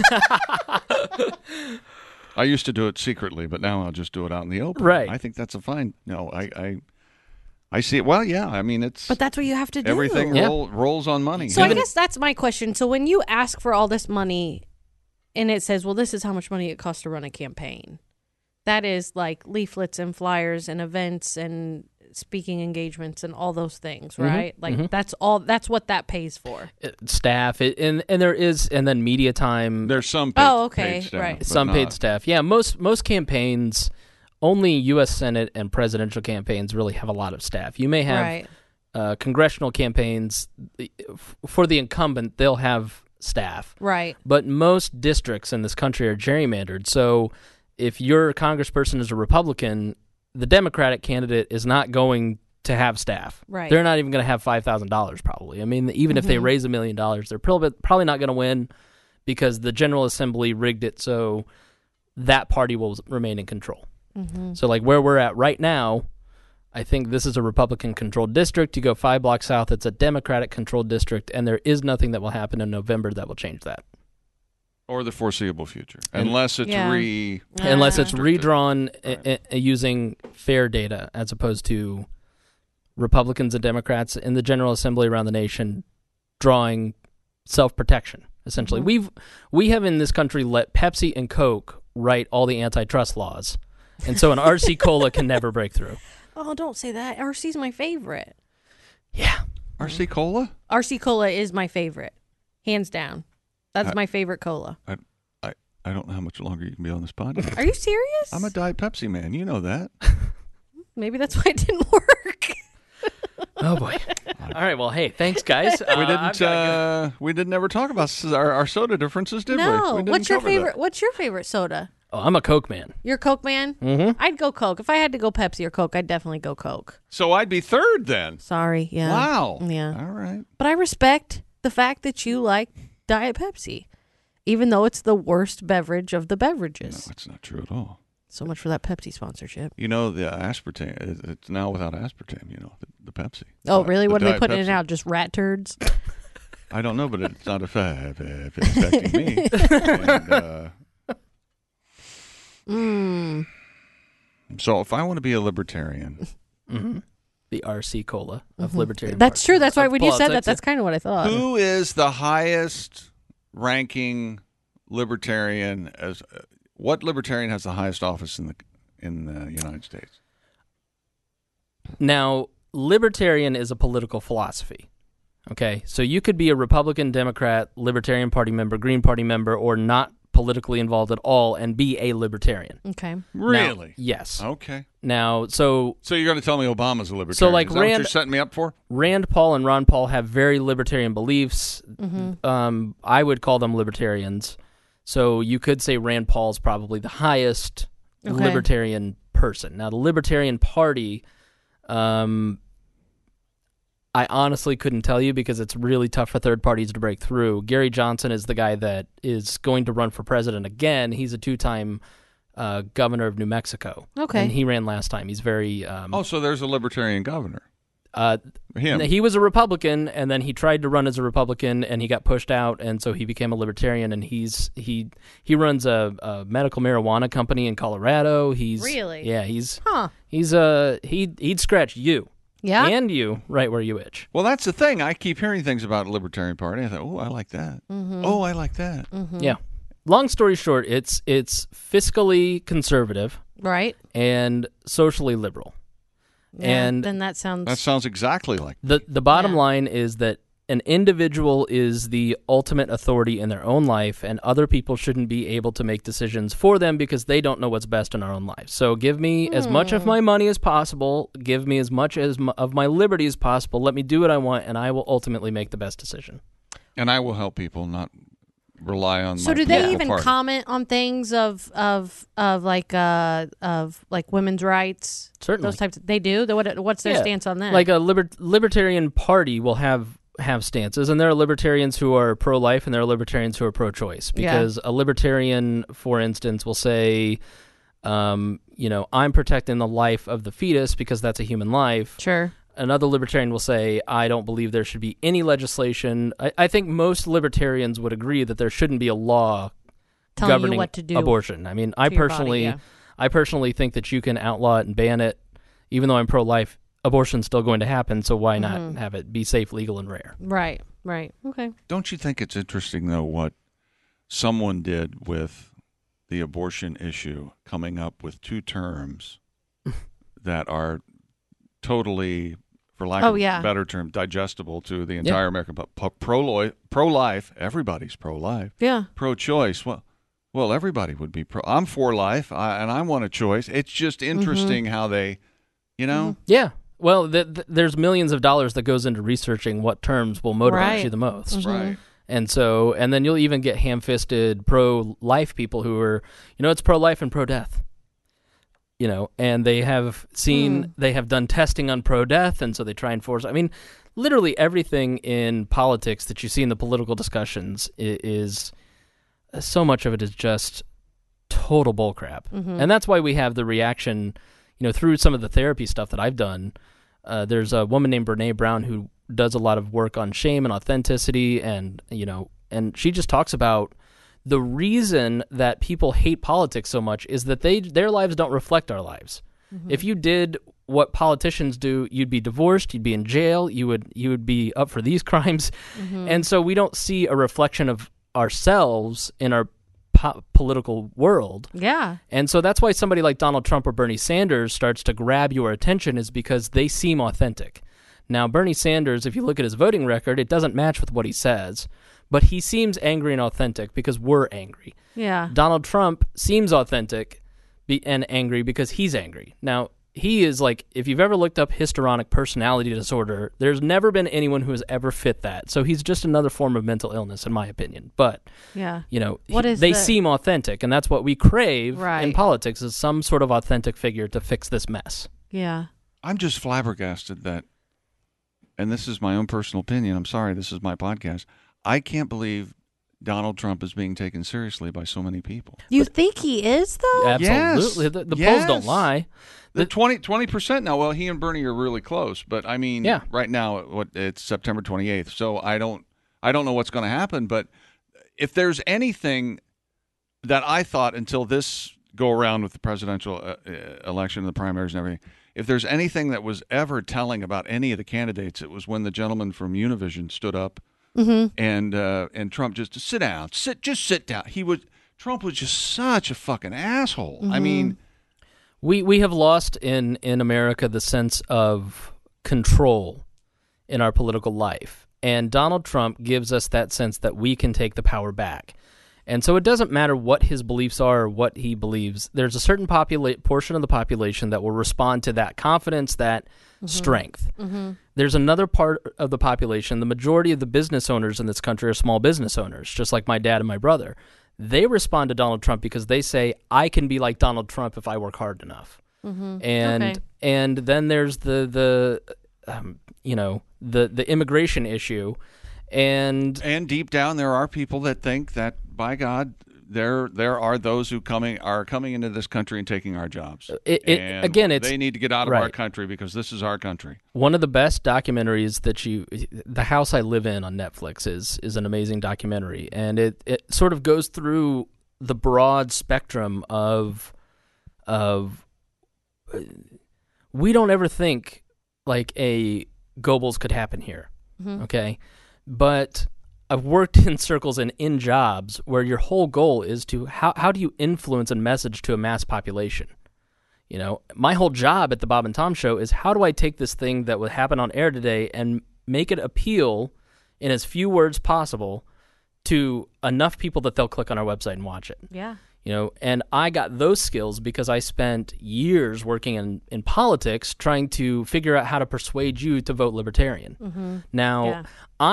I used to do it secretly, but now I'll just do it out in the open. Right. I think that's a fine. No, I see it. Well, yeah. I mean, it's But that's what you have to do. everything Yeah. rolls on money. So I guess that's my question. So when you ask for all this money and it says, well, this is how much money it costs to run a campaign, that is like leaflets and flyers and events and speaking engagements and all those things, right? Like that's what that pays for. Staff, and then media time. There's some paid, Oh, okay, paid staff, right. but Some paid not- staff. Yeah, most campaigns, only U.S. Senate and presidential campaigns really have a lot of staff. You may have Right. Congressional campaigns. For the incumbent, they'll have staff. Right. But most districts in this country are gerrymandered. So if your congressperson is a Republican, the Democratic candidate is not going to have staff. Right. They're not even going to have $5,000 probably. I mean, even if they raise $1 million, they're probably not going to win because the General Assembly rigged it so that party will remain in control. So like where we're at right now, I think this is a Republican-controlled district. You go 5 blocks south, it's a Democratic-controlled district, and there is nothing that will happen in November that will change that. or the foreseeable future, unless it's Unless it's redrawn using fair data as opposed to Republicans and Democrats in the General Assembly around the nation drawing self-protection, essentially. We have in this country let Pepsi and Coke write all the antitrust laws, and so an RC Cola can never break through. Oh, don't say that. RC's my favorite. Yeah. RC Cola. RC Cola is my favorite, hands down. That's my favorite cola. I don't know how much longer you can be on this podcast. Are you serious? I'm a Diet Pepsi man. You know that. Maybe that's why it didn't work. Oh boy. All right. Well, hey, thanks, guys. We didn't ever talk about our soda differences, did we? No. We didn't What's your cover that. favorite? What's your favorite soda? Oh, I'm a Coke man. You're a Coke man? Mm-hmm. I'd go Coke. If I had to go Pepsi or Coke, I'd definitely go Coke. So I'd be third then. Sorry. Yeah. Wow. Yeah. All right. But I respect the fact that you like Diet Pepsi, even though it's the worst beverage of the beverages. No, that's not true at all. So much for that Pepsi sponsorship. You know, the aspartame, it's now without aspartame, you know, the Pepsi. Oh, really? The What are they Diet putting it Pepsi. out? Just rat turds? I don't know, but it's not affecting me. And, so if I want to be a libertarian, The RC Cola of Libertarian That's Party. true. That's why when you said that, Politics. that's kind of what I thought. who is the highest ranking libertarian? What libertarian has the highest office in the United States? Now, libertarian is a political philosophy. Okay, so you could be a Republican, Democrat, Libertarian Party member, Green Party member, or not politically involved at all and be a libertarian. Okay. Really? Now, yes. Okay. Now, so So you're going to tell me Obama's a libertarian? So, like, is that what Rand- you're setting me up for? Rand Paul and Ron Paul have very libertarian beliefs. I would call them libertarians. So you could say Rand Paul's probably the highest libertarian person. Now, the Libertarian Party, I honestly couldn't tell you because it's really tough for third parties to break through. Gary Johnson is the guy that is going to run for president again. He's a two-time governor of New Mexico. Okay. And he ran last time. He's very... So there's a libertarian governor. Him. He was a Republican, and then he tried to run as a Republican, and he got pushed out, and so he became a Libertarian. And he runs a medical marijuana company in Colorado. Really? Yeah, he'd scratch you. Yeah? And you right where you itch. Well, that's the thing. I keep hearing things about the Libertarian Party. I thought, oh, I like that. Mm-hmm. Oh, I like that. Mm-hmm. Yeah. Long story short, it's fiscally conservative, Right. and socially liberal. Yeah, And then that sounds... exactly like the bottom Yeah. line is that an individual is the ultimate authority in their own life, and other people shouldn't be able to make decisions for them because they don't know what's best in our own lives. So give me as much of my money as possible, give me as much of my liberty as possible, let me do what I want, and I will ultimately make the best decision. And I will help people, not rely on. So my do they political even party. comment on things of women's rights? Certainly. Those types. They do. What's their stance on that? Like a libertarian party will have stances, and there are libertarians who are pro-life, and there are libertarians who are pro-choice. Because a libertarian, for instance, will say, I'm protecting the life of the fetus because that's a human life. Sure. Another libertarian will say, I don't believe there should be any legislation. I think most libertarians would agree that there shouldn't be a law Telling governing you what to do. abortion. I mean, to your body, I personally think that you can outlaw it and ban it. Even though I'm pro-life, abortion's still going to happen, so why not have it be safe, legal, and rare? Right. Okay. Don't you think it's interesting, though, what someone did with the abortion issue, coming up with two terms that are totally, for lack of a better term, digestible to the entire American public? Pro-life, everybody's pro-life. Yeah. Pro-choice, well, everybody would be pro. I'm for life, and I want a choice. It's just interesting how they, Yeah. Well, there's millions of dollars that goes into researching what terms will motivate you the most. Right. And then you'll even get ham-fisted pro-life people who are, it's pro-life and pro-death. And they have they have done testing on pro-death, and so they try and force. I mean, literally everything in politics that you see in the political discussions is so much of it is just total bullcrap. And that's why we have the reaction, through some of the therapy stuff that I've done. There's a woman named Brene Brown who does a lot of work on shame and authenticity, and she just talks about the reason that people hate politics so much is that their lives don't reflect our lives. If you did what politicians do, you'd be divorced, you'd be in jail, you would be up for these crimes. And so we don't see a reflection of ourselves in our political world. Yeah. And so that's why somebody like Donald Trump or Bernie Sanders starts to grab your attention, is because they seem authentic. Now, Bernie Sanders, if you look at his voting record, it doesn't match with what he says, but he seems angry and authentic because we're angry. Yeah. Donald Trump seems authentic and angry because he's angry. Now, he is like, if you've ever looked up histrionic personality disorder, there's never been anyone who has ever fit that. So he's just another form of mental illness, in my opinion. But, they seem authentic, and that's what we crave in politics, is some sort of authentic figure to fix this mess. Yeah. I'm just flabbergasted that, and this is my own personal opinion, I'm sorry, this is my podcast, I can't believe Donald Trump is being taken seriously by so many people. You think he is, though? Absolutely. Yes. The polls don't lie. The 20% now. Well, he and Bernie are really close, but I mean, right now it's September 28th, so I don't know what's going to happen. But if there's anything that I thought until this go around with the presidential election, the primaries, and everything, if there's anything that was ever telling about any of the candidates, it was when the gentleman from Univision stood up and Trump just sit down, just sit down. Trump was just such a fucking asshole. I mean. We have lost in America the sense of control in our political life. And Donald Trump gives us that sense that we can take the power back. And so it doesn't matter what his beliefs are or what he believes. There's a certain portion of the population that will respond to that confidence, that strength. There's another part of the population, the majority of the business owners in this country are small business owners, just like my dad and my brother. They respond to Donald Trump because they say, I can be like Donald Trump if I work hard enough. And then there's the immigration issue. And deep down, there are people that think that, by God, there are those who are coming into this country and taking our jobs. And they need to get out of our country because this is our country. One of the best documentaries The House I Live In on Netflix is an amazing documentary, and it sort of goes through the broad spectrum of we don't ever think like a Goebbels could happen here, okay? But I've worked in circles and in jobs where your whole goal is to how do you influence and message to a mass population? You know, my whole job at the Bob and Tom Show is how do I take this thing that would happen on air today and make it appeal in as few words possible to enough people that they'll click on our website and watch it. Yeah. You know, and I got those skills because I spent years working in politics trying to figure out how to persuade you to vote libertarian. Now,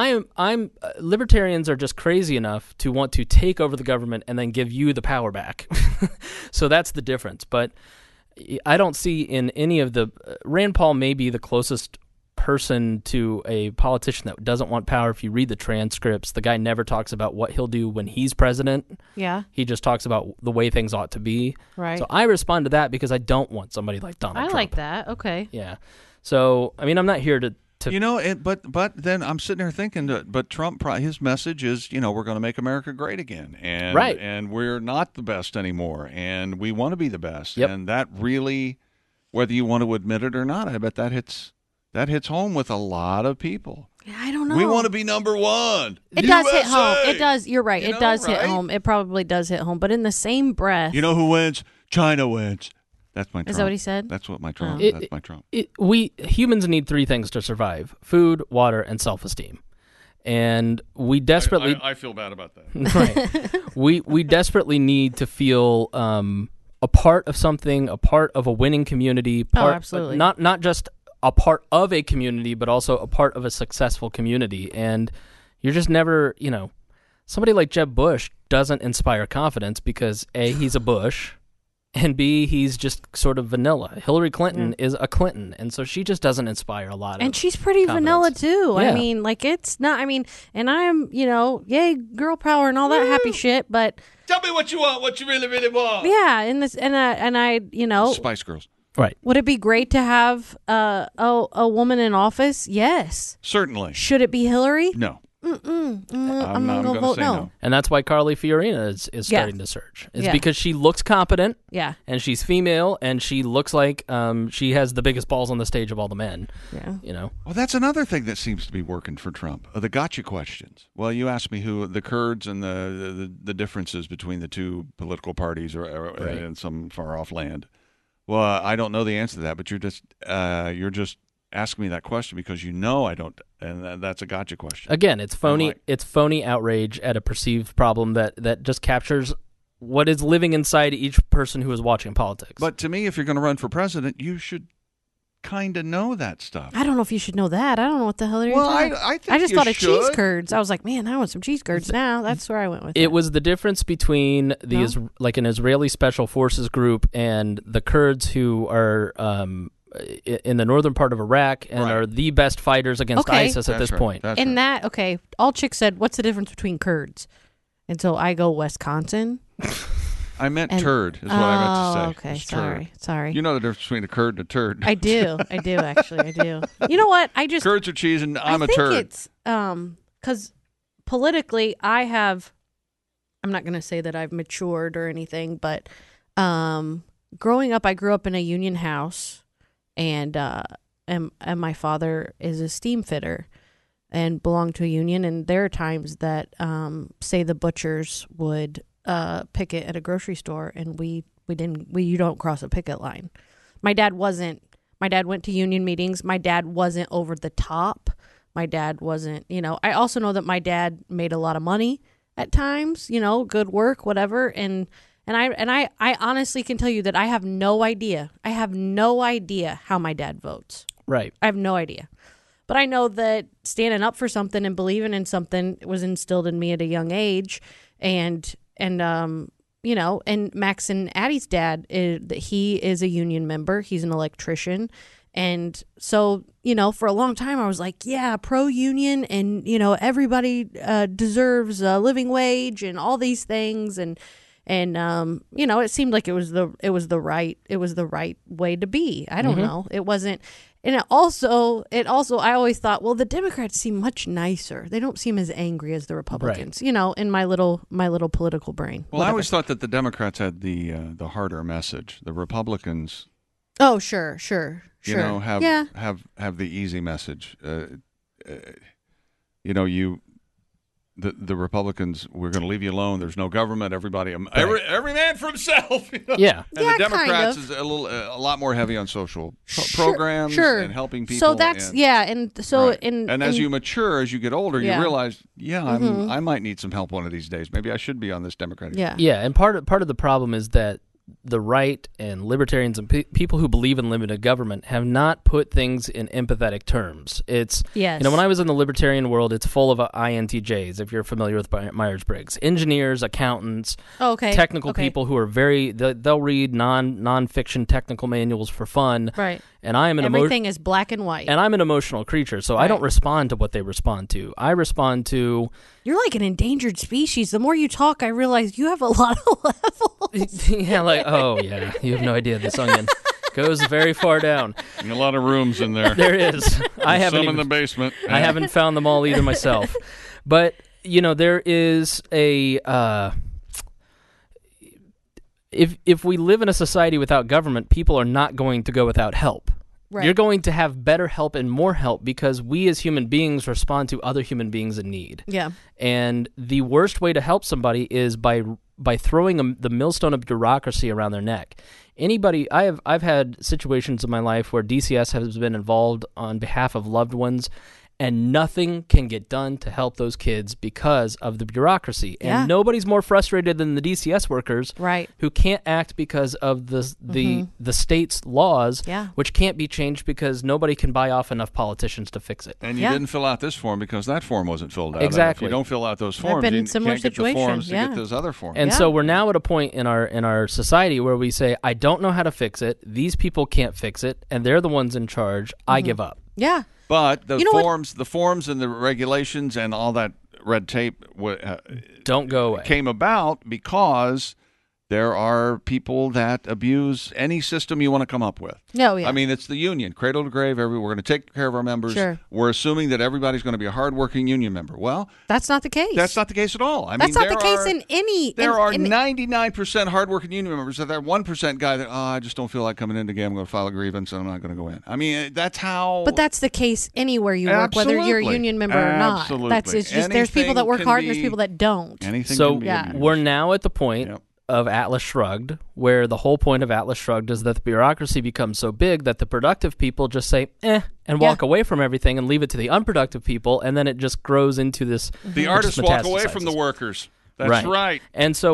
I'm libertarians are just crazy enough to want to take over the government and then give you the power back. So that's the difference. But I don't see in any of the Rand Paul may be the closest person to a politician that doesn't want power. If you read the transcripts, the guy never talks about what he'll do when he's president. Yeah. He just talks about the way things ought to be. Right. So I respond to that because I don't want somebody like Donald Trump. I like that. Okay. Yeah. So, I mean, I'm not here to you know, but then I'm sitting there thinking that, but Trump, his message is, you know, we're going to make America great again, and and we're not the best anymore, and we want to be the best, and that really, whether you want to admit it or not, I bet that hits home with a lot of people. Yeah, I don't know. We want to be number one. It does hit home. It does. You're right. It does hit home. It probably does hit home. But in the same breath, you know who wins? China wins. That's my Trump. Is that what he said? That's what my Trump. That's my Trump. We humans need three things to survive: food, water, and self-esteem. And we desperately. I feel bad about that. Right. we desperately need to feel a part of something, a part of a winning community. Absolutely. Not just a part of a community, but also a part of a successful community. And you're just never, you know, somebody like Jeb Bush doesn't inspire confidence because A, he's a Bush, and B, he's just sort of vanilla. Hillary Clinton is a Clinton, and so she just doesn't inspire a lot of And she's pretty vanilla, too. Yeah. I mean, like, it's not, I mean, and I'm, you know, yay, girl power and all that happy shit, but... Tell me what you want, what you really, really want. Yeah, and I, you know... Spice Girls. Right. Would it be great to have a woman in office? Yes. Certainly. Should it be Hillary? No. I'm going to to vote say no. And that's why Carly Fiorina is starting to surge. It's because she looks competent. Yeah. And she's female, and she looks like she has the biggest balls on the stage of all the men. Yeah. You know. Well, that's another thing that seems to be working for Trump. The gotcha questions. Well, you asked me who the Kurds and the differences between the two political parties or in some far off land. Well, I don't know the answer to that, but you're just asking me that question because you know I don't, and that's a gotcha question. Again, it's phony. It's phony outrage at a perceived problem that just captures what is living inside each person who is watching politics. But to me, if you're going to run for president, you should kind of know that stuff. I don't know if you should know that. I don't know what the hell you're talking. Well, I think I just you thought of should. cheese curds. I was like, man, I want some cheese curds now. That's where I went with it. It was the difference between like an Israeli special forces group and the Kurds who are in the northern part of Iraq and are the best fighters against ISIS at this point. All Chick said, what's the difference between Kurds? And so I go Wisconsin. I meant turd is what I meant to say. Okay, sorry. You know the difference between a curd and a turd. I do actually, I do. You know what? Curds are cheese and I'm a turd. I think it's because politically I'm not going to say that I've matured or anything, but growing up, I grew up in a union house, and my father is a steam fitter and belonged to a union, and there are times that say the butchers would picket at a grocery store, and you don't cross a picket line. My dad went to union meetings. My dad wasn't over the top. My dad wasn't, I also know that my dad made a lot of money at times, good work, whatever. And I honestly can tell you that I have no idea. I have no idea how my dad votes. Right. I have no idea. But I know that standing up for something and believing in something was instilled in me at a young age. And Max and Addie's dad, he is a union member. He's an electrician. And so, for a long time I was like, yeah, pro-union and, everybody deserves a living wage and all these things. And And it seemed like it was the right way to be. I don't know. It wasn't. And it also I always thought, well, the Democrats seem much nicer. They don't seem as angry as the Republicans. Right. In my little political brain. Well, I always thought that the Democrats had the harder message. The Republicans, oh, sure. have the easy message. The Republicans, we're going to leave you alone. There's no government. Everybody, every man for himself. Yeah. And the Democrats is a lot more heavy on social programs and helping people. So that's and as you mature, as you get older, you realize, I might need some help one of these days. Maybe I should be on this Democratic. Yeah, and part of the problem is that the right and libertarians and people who believe in limited government have not put things in empathetic terms. It's when I was in the libertarian world, it's full of INTJs. If you're familiar with Myers-Briggs, engineers, accountants, technical people who are they'll read non-fiction technical manuals for fun. Right. And I am everything is black and white. And I'm an emotional creature, so I don't respond to what they respond to. I respond to. You're like an endangered species. The more you talk, I realize you have a lot of levels. Yeah, you have no idea. This onion goes very far down. A lot of rooms in there. There is. I haven't some in the basement. I haven't found them all either myself. But there is a. If we live in a society without government, people are not going to go without help. Right. You're going to have better help and more help because we as human beings respond to other human beings in need. Yeah. And the worst way to help somebody is by throwing the millstone of bureaucracy around their neck. I've had situations in my life where DCS has been involved on behalf of loved ones, and nothing can get done to help those kids because of the bureaucracy. And nobody's more frustrated than the DCS workers who can't act because of the state's laws, which can't be changed because nobody can buy off enough politicians to fix it. And you didn't fill out this form because that form wasn't filled out. Exactly. If you don't fill out those forms, you can't get the forms to get those other forms. And so we're now at a point in our society where we say, I don't know how to fix it. These people can't fix it, and they're the ones in charge. I give up. Yeah. But the forms and the regulations and all that red tape don't go away. Came about because there are people that abuse any system you want to come up with. No, yeah. I mean, it's the union, cradle to grave. We're going to take care of our members. Sure. We're assuming that everybody's going to be a hardworking union member. Well, that's not the case. That's not the case at all. That's not the case in any. There are 99% hardworking union members. That 1% guy that I just don't feel like coming in today. I'm going to file a grievance and I'm not going to go in. I mean, that's how. But that's the case anywhere you work, whether you're a union member or not. Absolutely. That's it's just there's people that work hard and there's people that don't. Anything. So can be abused. we're now at the point. Yep. Of Atlas Shrugged, where the whole point of Atlas Shrugged is that the bureaucracy becomes so big that the productive people just say, and walk away from everything and leave it to the unproductive people, and then it just grows into this. The artists walk away from the workers. That's right. And so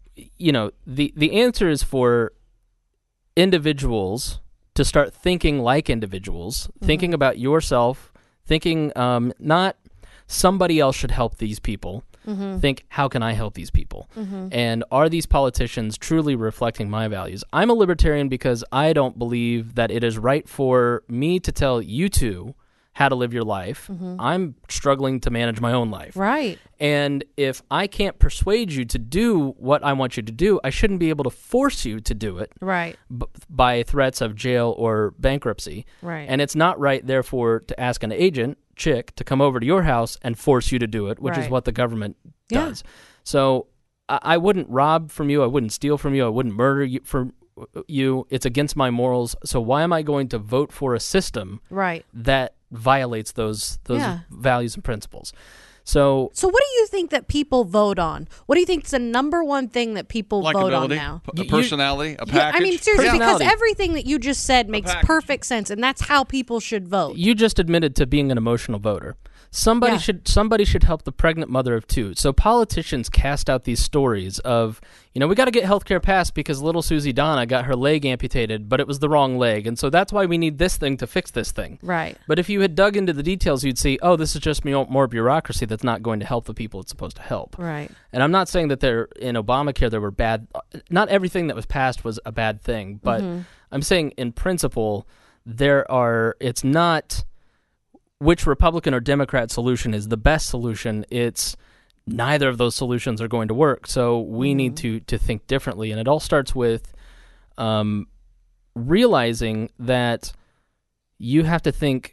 the answer is for individuals to start thinking like individuals, thinking about yourself, thinking not somebody else should help these people. Think, how can I help these people? And are these politicians truly reflecting my values? I'm a libertarian because I don't believe that it is right for me to tell you two how to live your life. I'm struggling to manage my own life. Right. And if I can't persuade you to do what I want you to do, I shouldn't be able to force you to do it. Right. By threats of jail or bankruptcy. Right. And it's not right, therefore, to ask an agent, Chick, to come over to your house and force you to do it, which is what the government does. So I wouldn't rob from you. I wouldn't steal from you. I wouldn't murder you from you. It's against my morals. So why am I going to vote for a system that violates those values and principles? So what do you think that people vote on? What do you think is the number one thing that people vote on now? A personality, a package? I mean, seriously, because everything that you just said makes perfect sense, and that's how people should vote. You just admitted to being an emotional voter. Somebody should help the pregnant mother of two. So politicians cast out these stories of, we got to get health care passed because little Susie Donna got her leg amputated, but it was the wrong leg. And so that's why we need this thing to fix this thing. Right. But if you had dug into the details, you'd see, this is just more bureaucracy that's not going to help the people it's supposed to help. Right. And I'm not saying that in Obamacare there were not everything that was passed was a bad thing, but I'm saying in principle it's not which Republican or Democrat solution is the best solution. It's neither of those solutions are going to work. So we need to think differently. And it all starts with realizing that you have to think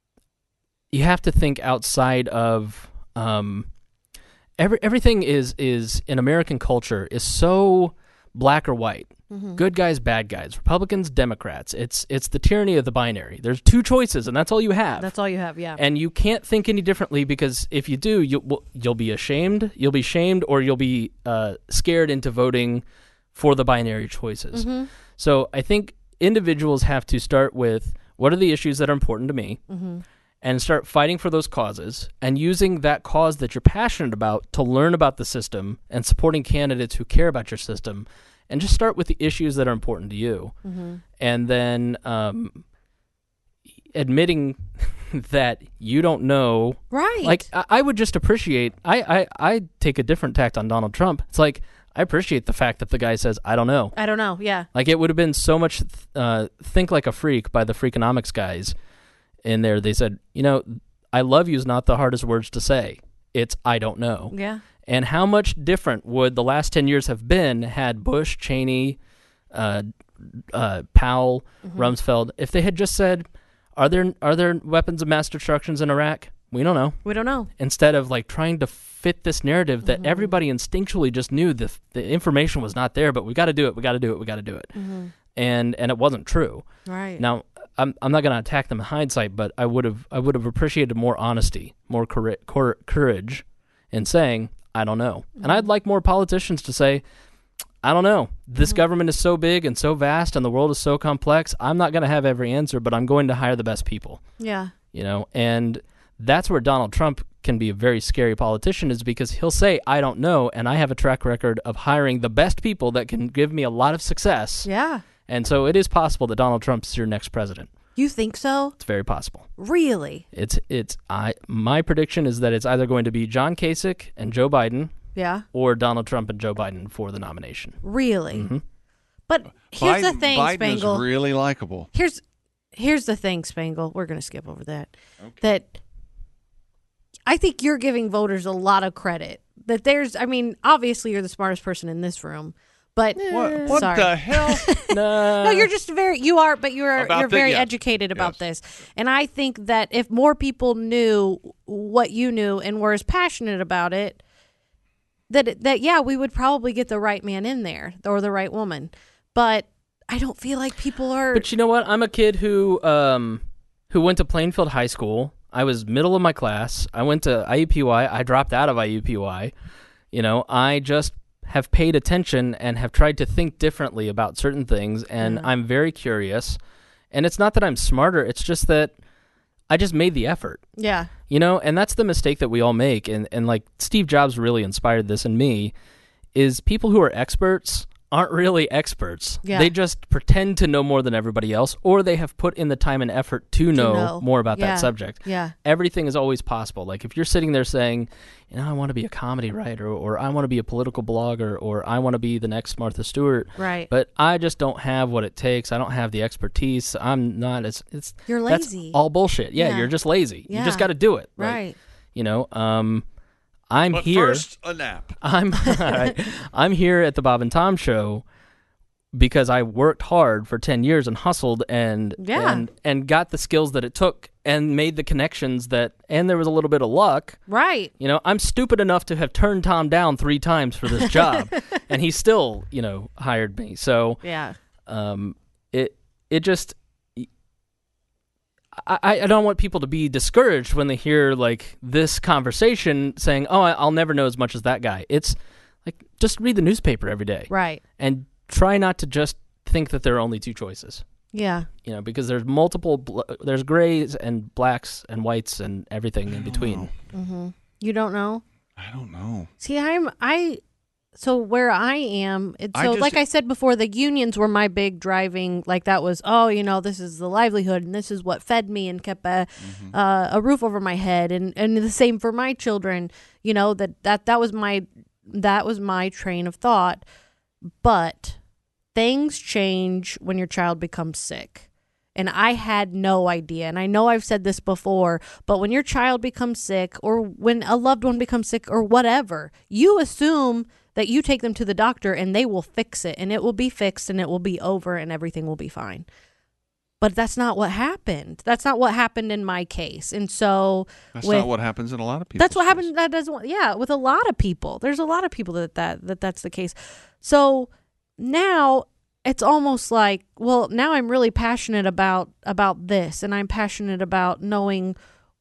outside of everything is in American culture is so black or white. Good guys, bad guys, Republicans, Democrats. It's the tyranny of the binary. There's two choices, and that's all you have. That's all you have, yeah. And you can't think any differently, because if you do, you'll be ashamed. You'll be shamed, or you'll be scared into voting for the binary choices. So I think individuals have to start with, what are the issues that are important to me, and start fighting for those causes, and using that cause that you're passionate about to learn about the system and supporting candidates who care about your system. And just start with the issues that are important to you. And then admitting that you don't know. Right. Like, I would just appreciate, I take a different tact on Donald Trump. It's like, I appreciate the fact that the guy says, I don't know. I don't know, yeah. Like, it would have been so much Think Like a Freak by the Freakonomics guys in there. They said, I love you is not the hardest words to say. It's, I don't know. Yeah. And how much different would the last 10 years have been had Bush, Cheney, Powell, Rumsfeld, if they had just said, are there weapons of mass destruction in Iraq? We don't know. We don't know. Instead of like trying to fit this narrative that everybody instinctually just knew the information was not there, but we got to do it. We got to do it. We got to do it. And it wasn't true. Right. Now, I'm not going to attack them in hindsight, but I would have appreciated more honesty, more courage in saying, I don't know. And I'd like more politicians to say, I don't know. This government is so big and so vast and the world is so complex. I'm not going to have every answer, but I'm going to hire the best people. Yeah. And that's where Donald Trump can be a very scary politician, is because he'll say, I don't know, and I have a track record of hiring the best people that can give me a lot of success. Yeah. And so it is possible that Donald Trump's your next president. You think so? It's very possible. Really? My prediction is that it's either going to be John Kasich and Joe Biden, or Donald Trump and Joe Biden for the nomination. Really? But here's the thing, Biden Spangle. Is really likable. Here's the thing, Spangle. We're going to skip over that. Okay. That I think you're giving voters a lot of credit. That obviously you're the smartest person in this room. But what sorry. the hell? No, you're just you're very educated about this. And I think that if more people knew what you knew and were as passionate about it, that we would probably get the right man in there, or the right woman. But I don't feel like people are. But you know what? I'm a kid who went to Plainfield High School. I was middle of my class. I went to IUPUI. I dropped out of IUPUI. I just have paid attention and have tried to think differently about certain things, and I'm very curious. And it's not that I'm smarter, it's just that I just made the effort. Yeah. And that's the mistake that we all make, and like Steve Jobs really inspired this in me, is people who are experts aren't really experts. Yeah. They just pretend to know more than everybody else, or they have put in the time and effort to know more about that subject. Yeah. Everything is always possible. Like if you're sitting there saying, I want to be a comedy writer, or I want to be a political blogger, or I want to be the next Martha Stewart. Right. But I just don't have what it takes. I don't have the expertise. I'm not as You're lazy. That's all bullshit. Yeah, you're just lazy. Yeah. You just got to do it. Right. But here. First, a nap. I'm here at the Bob and Tom Show because I worked hard for 10 years and hustled and got the skills that it took and made the connections and there was a little bit of luck. Right. I'm stupid enough to have turned Tom down 3 times for this job, and he still, hired me. So it just. I don't want people to be discouraged when they hear like this conversation saying, "Oh, I'll never know as much as that guy." It's like just read the newspaper every day, right? And try not to just think that there are only 2 choices. Yeah, because there's multiple. There's grays and blacks and whites and everything in between. Mm-hmm. You don't know? I don't know. See, So where I am, like I said before, the unions were my big driving, like that was, this is the livelihood and this is what fed me and kept a roof over my head. And the same for my children, that was my train of thought. But things change when your child becomes sick. And I had no idea. And I know I've said this before, but when your child becomes sick or when a loved one becomes sick or whatever, you assume that you take them to the doctor and they will fix it and it will be fixed and it will be over and everything will be fine. But that's not what happened. That's not what happened in my case. And so that's not what happens in a lot of people. That's what happens. That doesn't. Yeah, with a lot of people. There's a lot of people that's the case. So now it's almost like, well, now I'm really passionate about this, and I'm passionate about knowing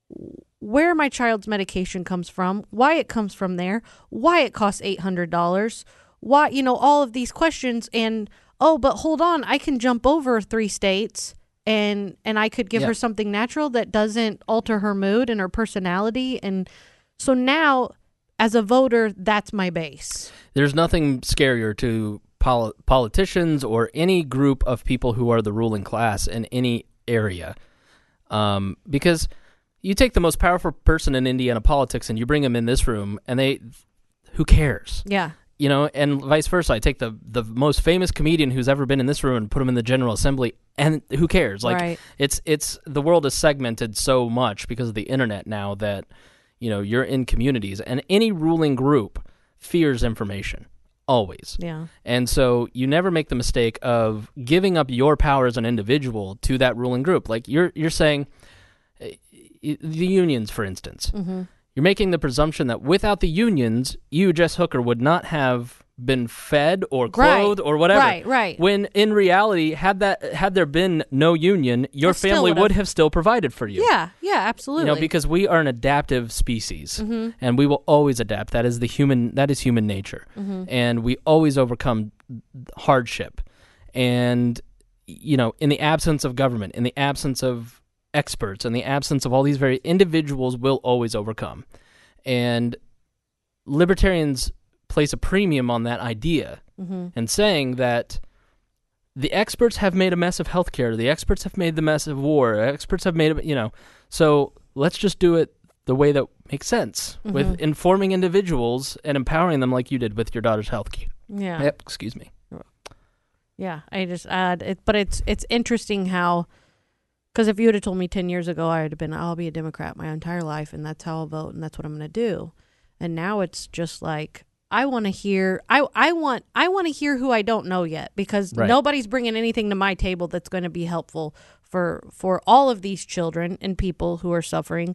where my child's medication comes from, why it comes from there, why it costs $800, why, all of these questions. And but hold on, I can jump over 3 states. And I could give her something natural that doesn't alter her mood and her personality. And so now, as a voter, that's my base. There's nothing scarier to politicians or any group of people who are the ruling class in any area. Because you take the most powerful person in Indiana politics and you bring them in this room, and who cares? Yeah. And vice versa. I take the most famous comedian who's ever been in this room and put him in the General Assembly, and who cares? Like, right. It's the world is segmented so much because of the internet now that, you're in communities, and any ruling group fears information, always. Yeah. And so you never make the mistake of giving up your power as an individual to that ruling group. Like you're saying, the unions, for instance. Mm-hmm. You're making the presumption that without the unions, you, Jess Hooker, would not have been fed or clothed or whatever. Right. When in reality, had there been no union, your family would have still provided for you. Yeah, absolutely. Because we are an adaptive species, and we will always adapt. That is human nature, and we always overcome hardship. And in the absence of government, in the absence of experts, in the absence of all these very individuals, will always overcome. And libertarians place a premium on that idea, and saying that the experts have made a mess of healthcare, the experts have made the mess of war, experts have made so let's just do it the way that makes sense, with informing individuals and empowering them like you did with your daughter's health care. Yeah. Yep, excuse me. Yeah, I just add it, but it's interesting how, because if you would have told me 10 years ago, I would have been, I'll be a Democrat my entire life, and that's how I'll vote, and that's what I'm going to do. And now it's just like, I want to hear, I want to hear who I don't know yet, because nobody's bringing anything to my table that's going to be helpful for all of these children and people who are suffering.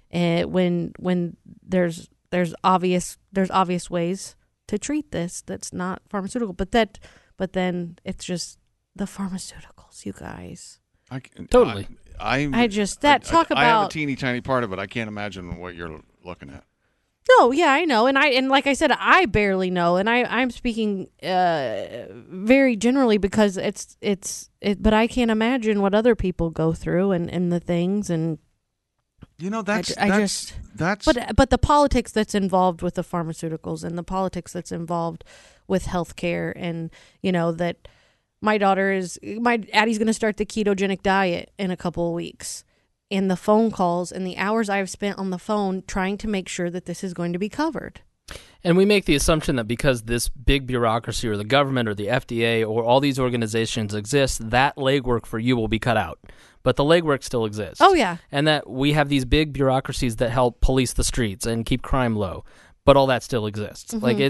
When there's obvious ways to treat this that's not pharmaceutical, but then it's just the pharmaceuticals, you guys. Totally. I have a teeny tiny part of it. I can't imagine what you're looking at. No, yeah, I know, and like I said, I barely know, and I'm speaking very generally because but I can't imagine what other people go through and the things, and but the politics that's involved with the pharmaceuticals and the politics that's involved with healthcare, and that my Addie's going to start the ketogenic diet in a couple of weeks. And the phone calls and the hours I've spent on the phone trying to make sure that this is going to be covered. And we make the assumption that because this big bureaucracy or the government or the FDA or all these organizations exist, that legwork for you will be cut out. But the legwork still exists. Oh, yeah. And that we have these big bureaucracies that help police the streets and keep crime low. But all that still exists. Mm-hmm. Like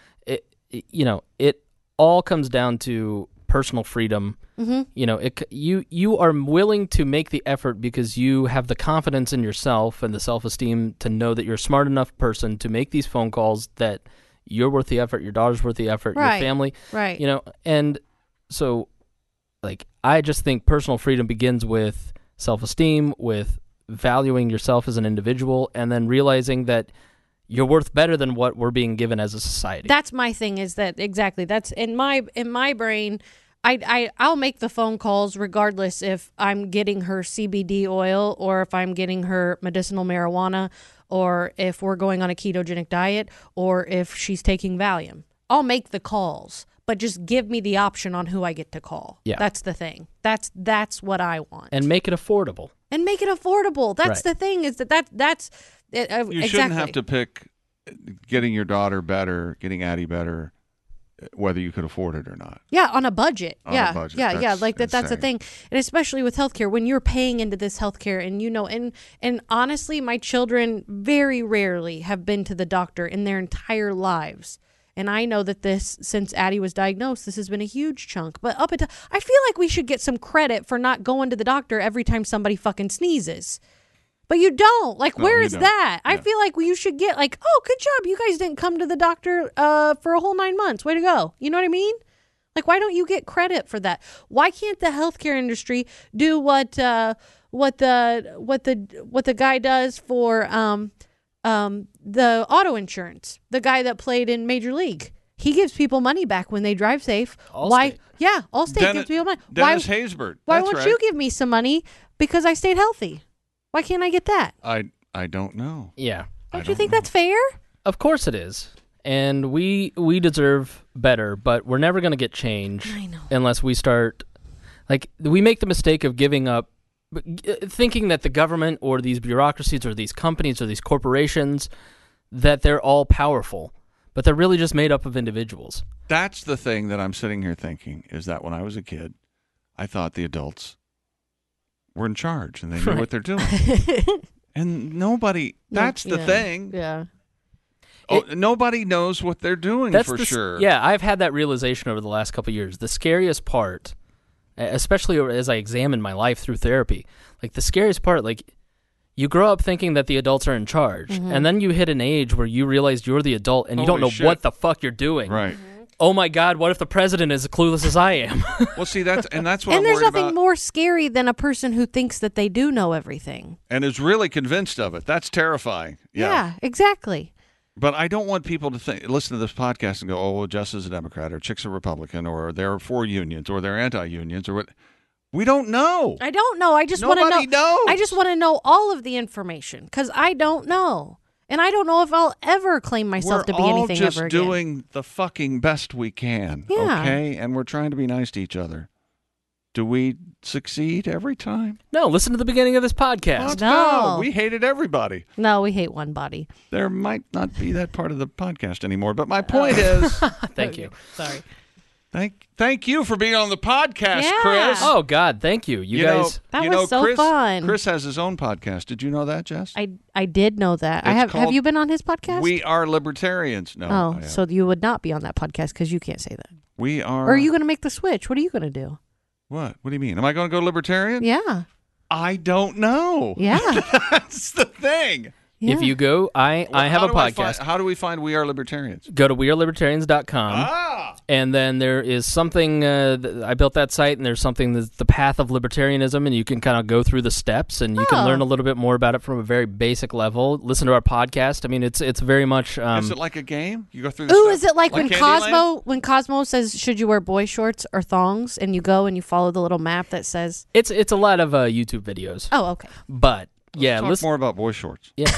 it all comes down to personal freedom. Mm-hmm. You are willing to make the effort because you have the confidence in yourself and the self-esteem to know that you're a smart enough person to make these phone calls, that you're worth the effort, your daughter's worth the effort, your family, right? And so, like, I just think personal freedom begins with self-esteem, with valuing yourself as an individual, and then realizing that you're worth better than what we're being given as a society. That's my thing. Is that exactly? That's in my brain. I'll make the phone calls regardless if I'm getting her CBD oil or if I'm getting her medicinal marijuana or if we're going on a ketogenic diet or if she's taking Valium. I'll make the calls, but just give me the option on who I get to call. Yeah. That's the thing. That's what I want. And make it affordable. That's the thing, is that's you shouldn't have to pick getting your daughter better, getting Addie better, whether you could afford it or not. Yeah, on a budget. On yeah, a budget. yeah, yeah. That's Like that's the insane. thing, and especially with healthcare, when you're paying into this healthcare, and and honestly, my children very rarely have been to the doctor in their entire lives, and I know that since Addie was diagnosed, this has been a huge chunk. But up until, I feel like we should get some credit for not going to the doctor every time somebody fucking sneezes. But you don't. Like, No, where you is don't. that? I Yeah. feel like you should get like, oh, good job. You guys didn't come to the doctor for a whole 9 months. Way to go. You know what I mean? Like, why don't you get credit for that? Why can't the healthcare industry do what the guy does for the auto insurance? The guy that played in Major League. He gives people money back when they drive safe. Why? Allstate. Yeah, Allstate gives people money. Dennis Haysbert. Why That's won't right. you give me some money because I stayed healthy? Why can't I get that? I don't know. Yeah. Don't you think that's fair? Of course it is. And we deserve better, but we're never going to get change I know. unless we start, like, we make the mistake of giving up, thinking that the government or these bureaucracies or these companies or these corporations, that they're all powerful, but they're really just made up of individuals. That's the thing that I'm sitting here thinking, is that when I was a kid, I thought the adults were in charge and they knew what they're doing. And nobody, that's the thing. Yeah. Nobody knows what they're doing That's for sure. Yeah, I've had that realization over the last couple of years. The scariest part, especially as I examine my life through therapy, like the scariest part, like you grow up thinking that the adults are in charge, and then you hit an age where you realize you're the adult and you don't know Holy shit. what the fuck you're doing. Right. Oh my God, what if the president is as clueless as I am? Well, see, that's what And I'm there's worried nothing about. more scary than a person who thinks that they do know everything. And is really convinced of it. That's terrifying. Yeah, exactly. But I don't want people to listen to this podcast and go, oh, well, Jess is a Democrat or Chick's a Republican or they're for unions or they're anti-unions or what. We don't know. I don't know. I just want to know. Nobody knows. I just want to know all of the information because I don't know. And I don't know if I'll ever claim myself to be anything We're all just ever again. doing the fucking best we can, Yeah. okay? And we're trying to be nice to each other. Do we succeed every time? No, listen to the beginning of this podcast. Let's No. go. We hated everybody. No, we hate one body. There might not be that part of the podcast anymore. But my point is, Thank you. Sorry. thank you for being on the podcast, Yeah. Chris. Oh God, thank you. You guys. That you was know, so Chris, fun. Chris has his own podcast. Did you know that, Jess? I did know that. I It's have called you been on his podcast? We are libertarians. No. I Oh, haven't. so you would not be on that podcast because you can't say that. we are. Or are you going to make the switch? What are you going to do? What? What do you mean? Am I going to go libertarian? Yeah. I don't know. Yeah. That's the thing. Yeah. If you go, I have How a do I podcast. how do we find We Are Libertarians? Go to wearelibertarians.com. Ah. And then there is something, I built that site, and there's something that's the path of libertarianism, and you can kind of go through the steps, and you can learn a little bit more about it from a very basic level. Listen to our podcast. I mean, it's very much... Is it like a game? You go through the Ooh, stuff? is it like when Candyland? Cosmo says, should you wear boy shorts or thongs? And you go and you follow the little map that says, It's a lot of YouTube videos. oh, okay. But, yeah, Talk listen... more about boy shorts. Yeah.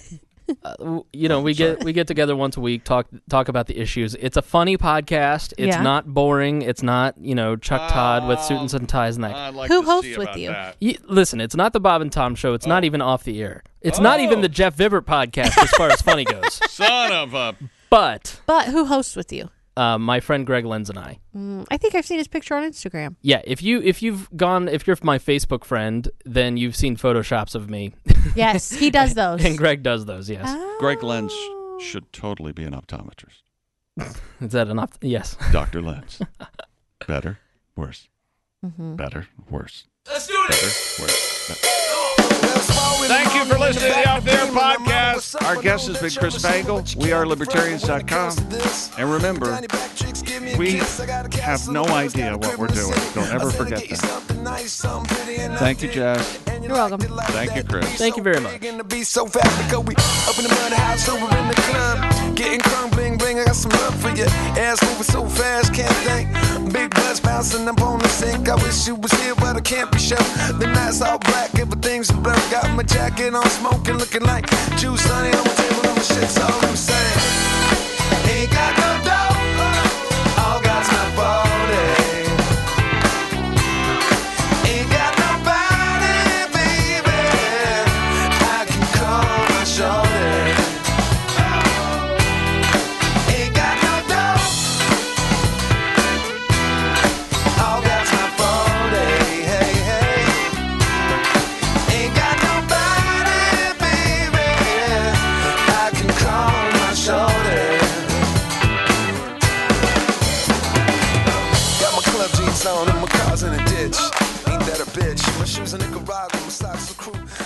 We get together once a week, talk about the issues. It's a funny podcast. It's Yeah. not boring. It's not Chuck Todd with suits and ties and that. I'd like Who to hosts see with about you? that. Listen, it's not the Bob and Tom show. It's not even off the air. It's not even the Jeff Vibert podcast as far as funny goes. Son of a... But But who hosts with you? my friend Greg Lenz and I. I think I've seen his picture on Instagram. Yeah, if you're my Facebook friend, then you've seen photoshops of me, Yes, he does those. and Greg does those. Yes, Greg Lenz should totally be an optometrist. is that enough? Yes. Dr. Lenz. Better, worse. Mm-hmm. Better, worse. Let's do this. Better, worse. Thank you for listening to the Out There podcast. Our guest has been Chris Bagel. We are libertarians.com. And remember, we have no idea what we're doing. Don't ever forget that. Thank you, Jess. You're welcome. Thank you, Chris. Thank you very much. To be so fast because we up in the mud house over in the club, getting crunk, bling bling. I got some love for you. Ass moving so fast, can't think. Big butts bouncing up on the sink. I wish you was here, but I can't be sure. The night's all black, everything's a blur. Got my jacket on, smoking, looking like juice, honey on the table, and my shit's all I'm saying. Ain't got no dough, all God's my fault. Ain't got nobody, baby, I can call my shorty. Ain't got no dough, helmet's on and my car's in a ditch. Ain't that a bitch? My shoes in Nicaragua, my socks are crew.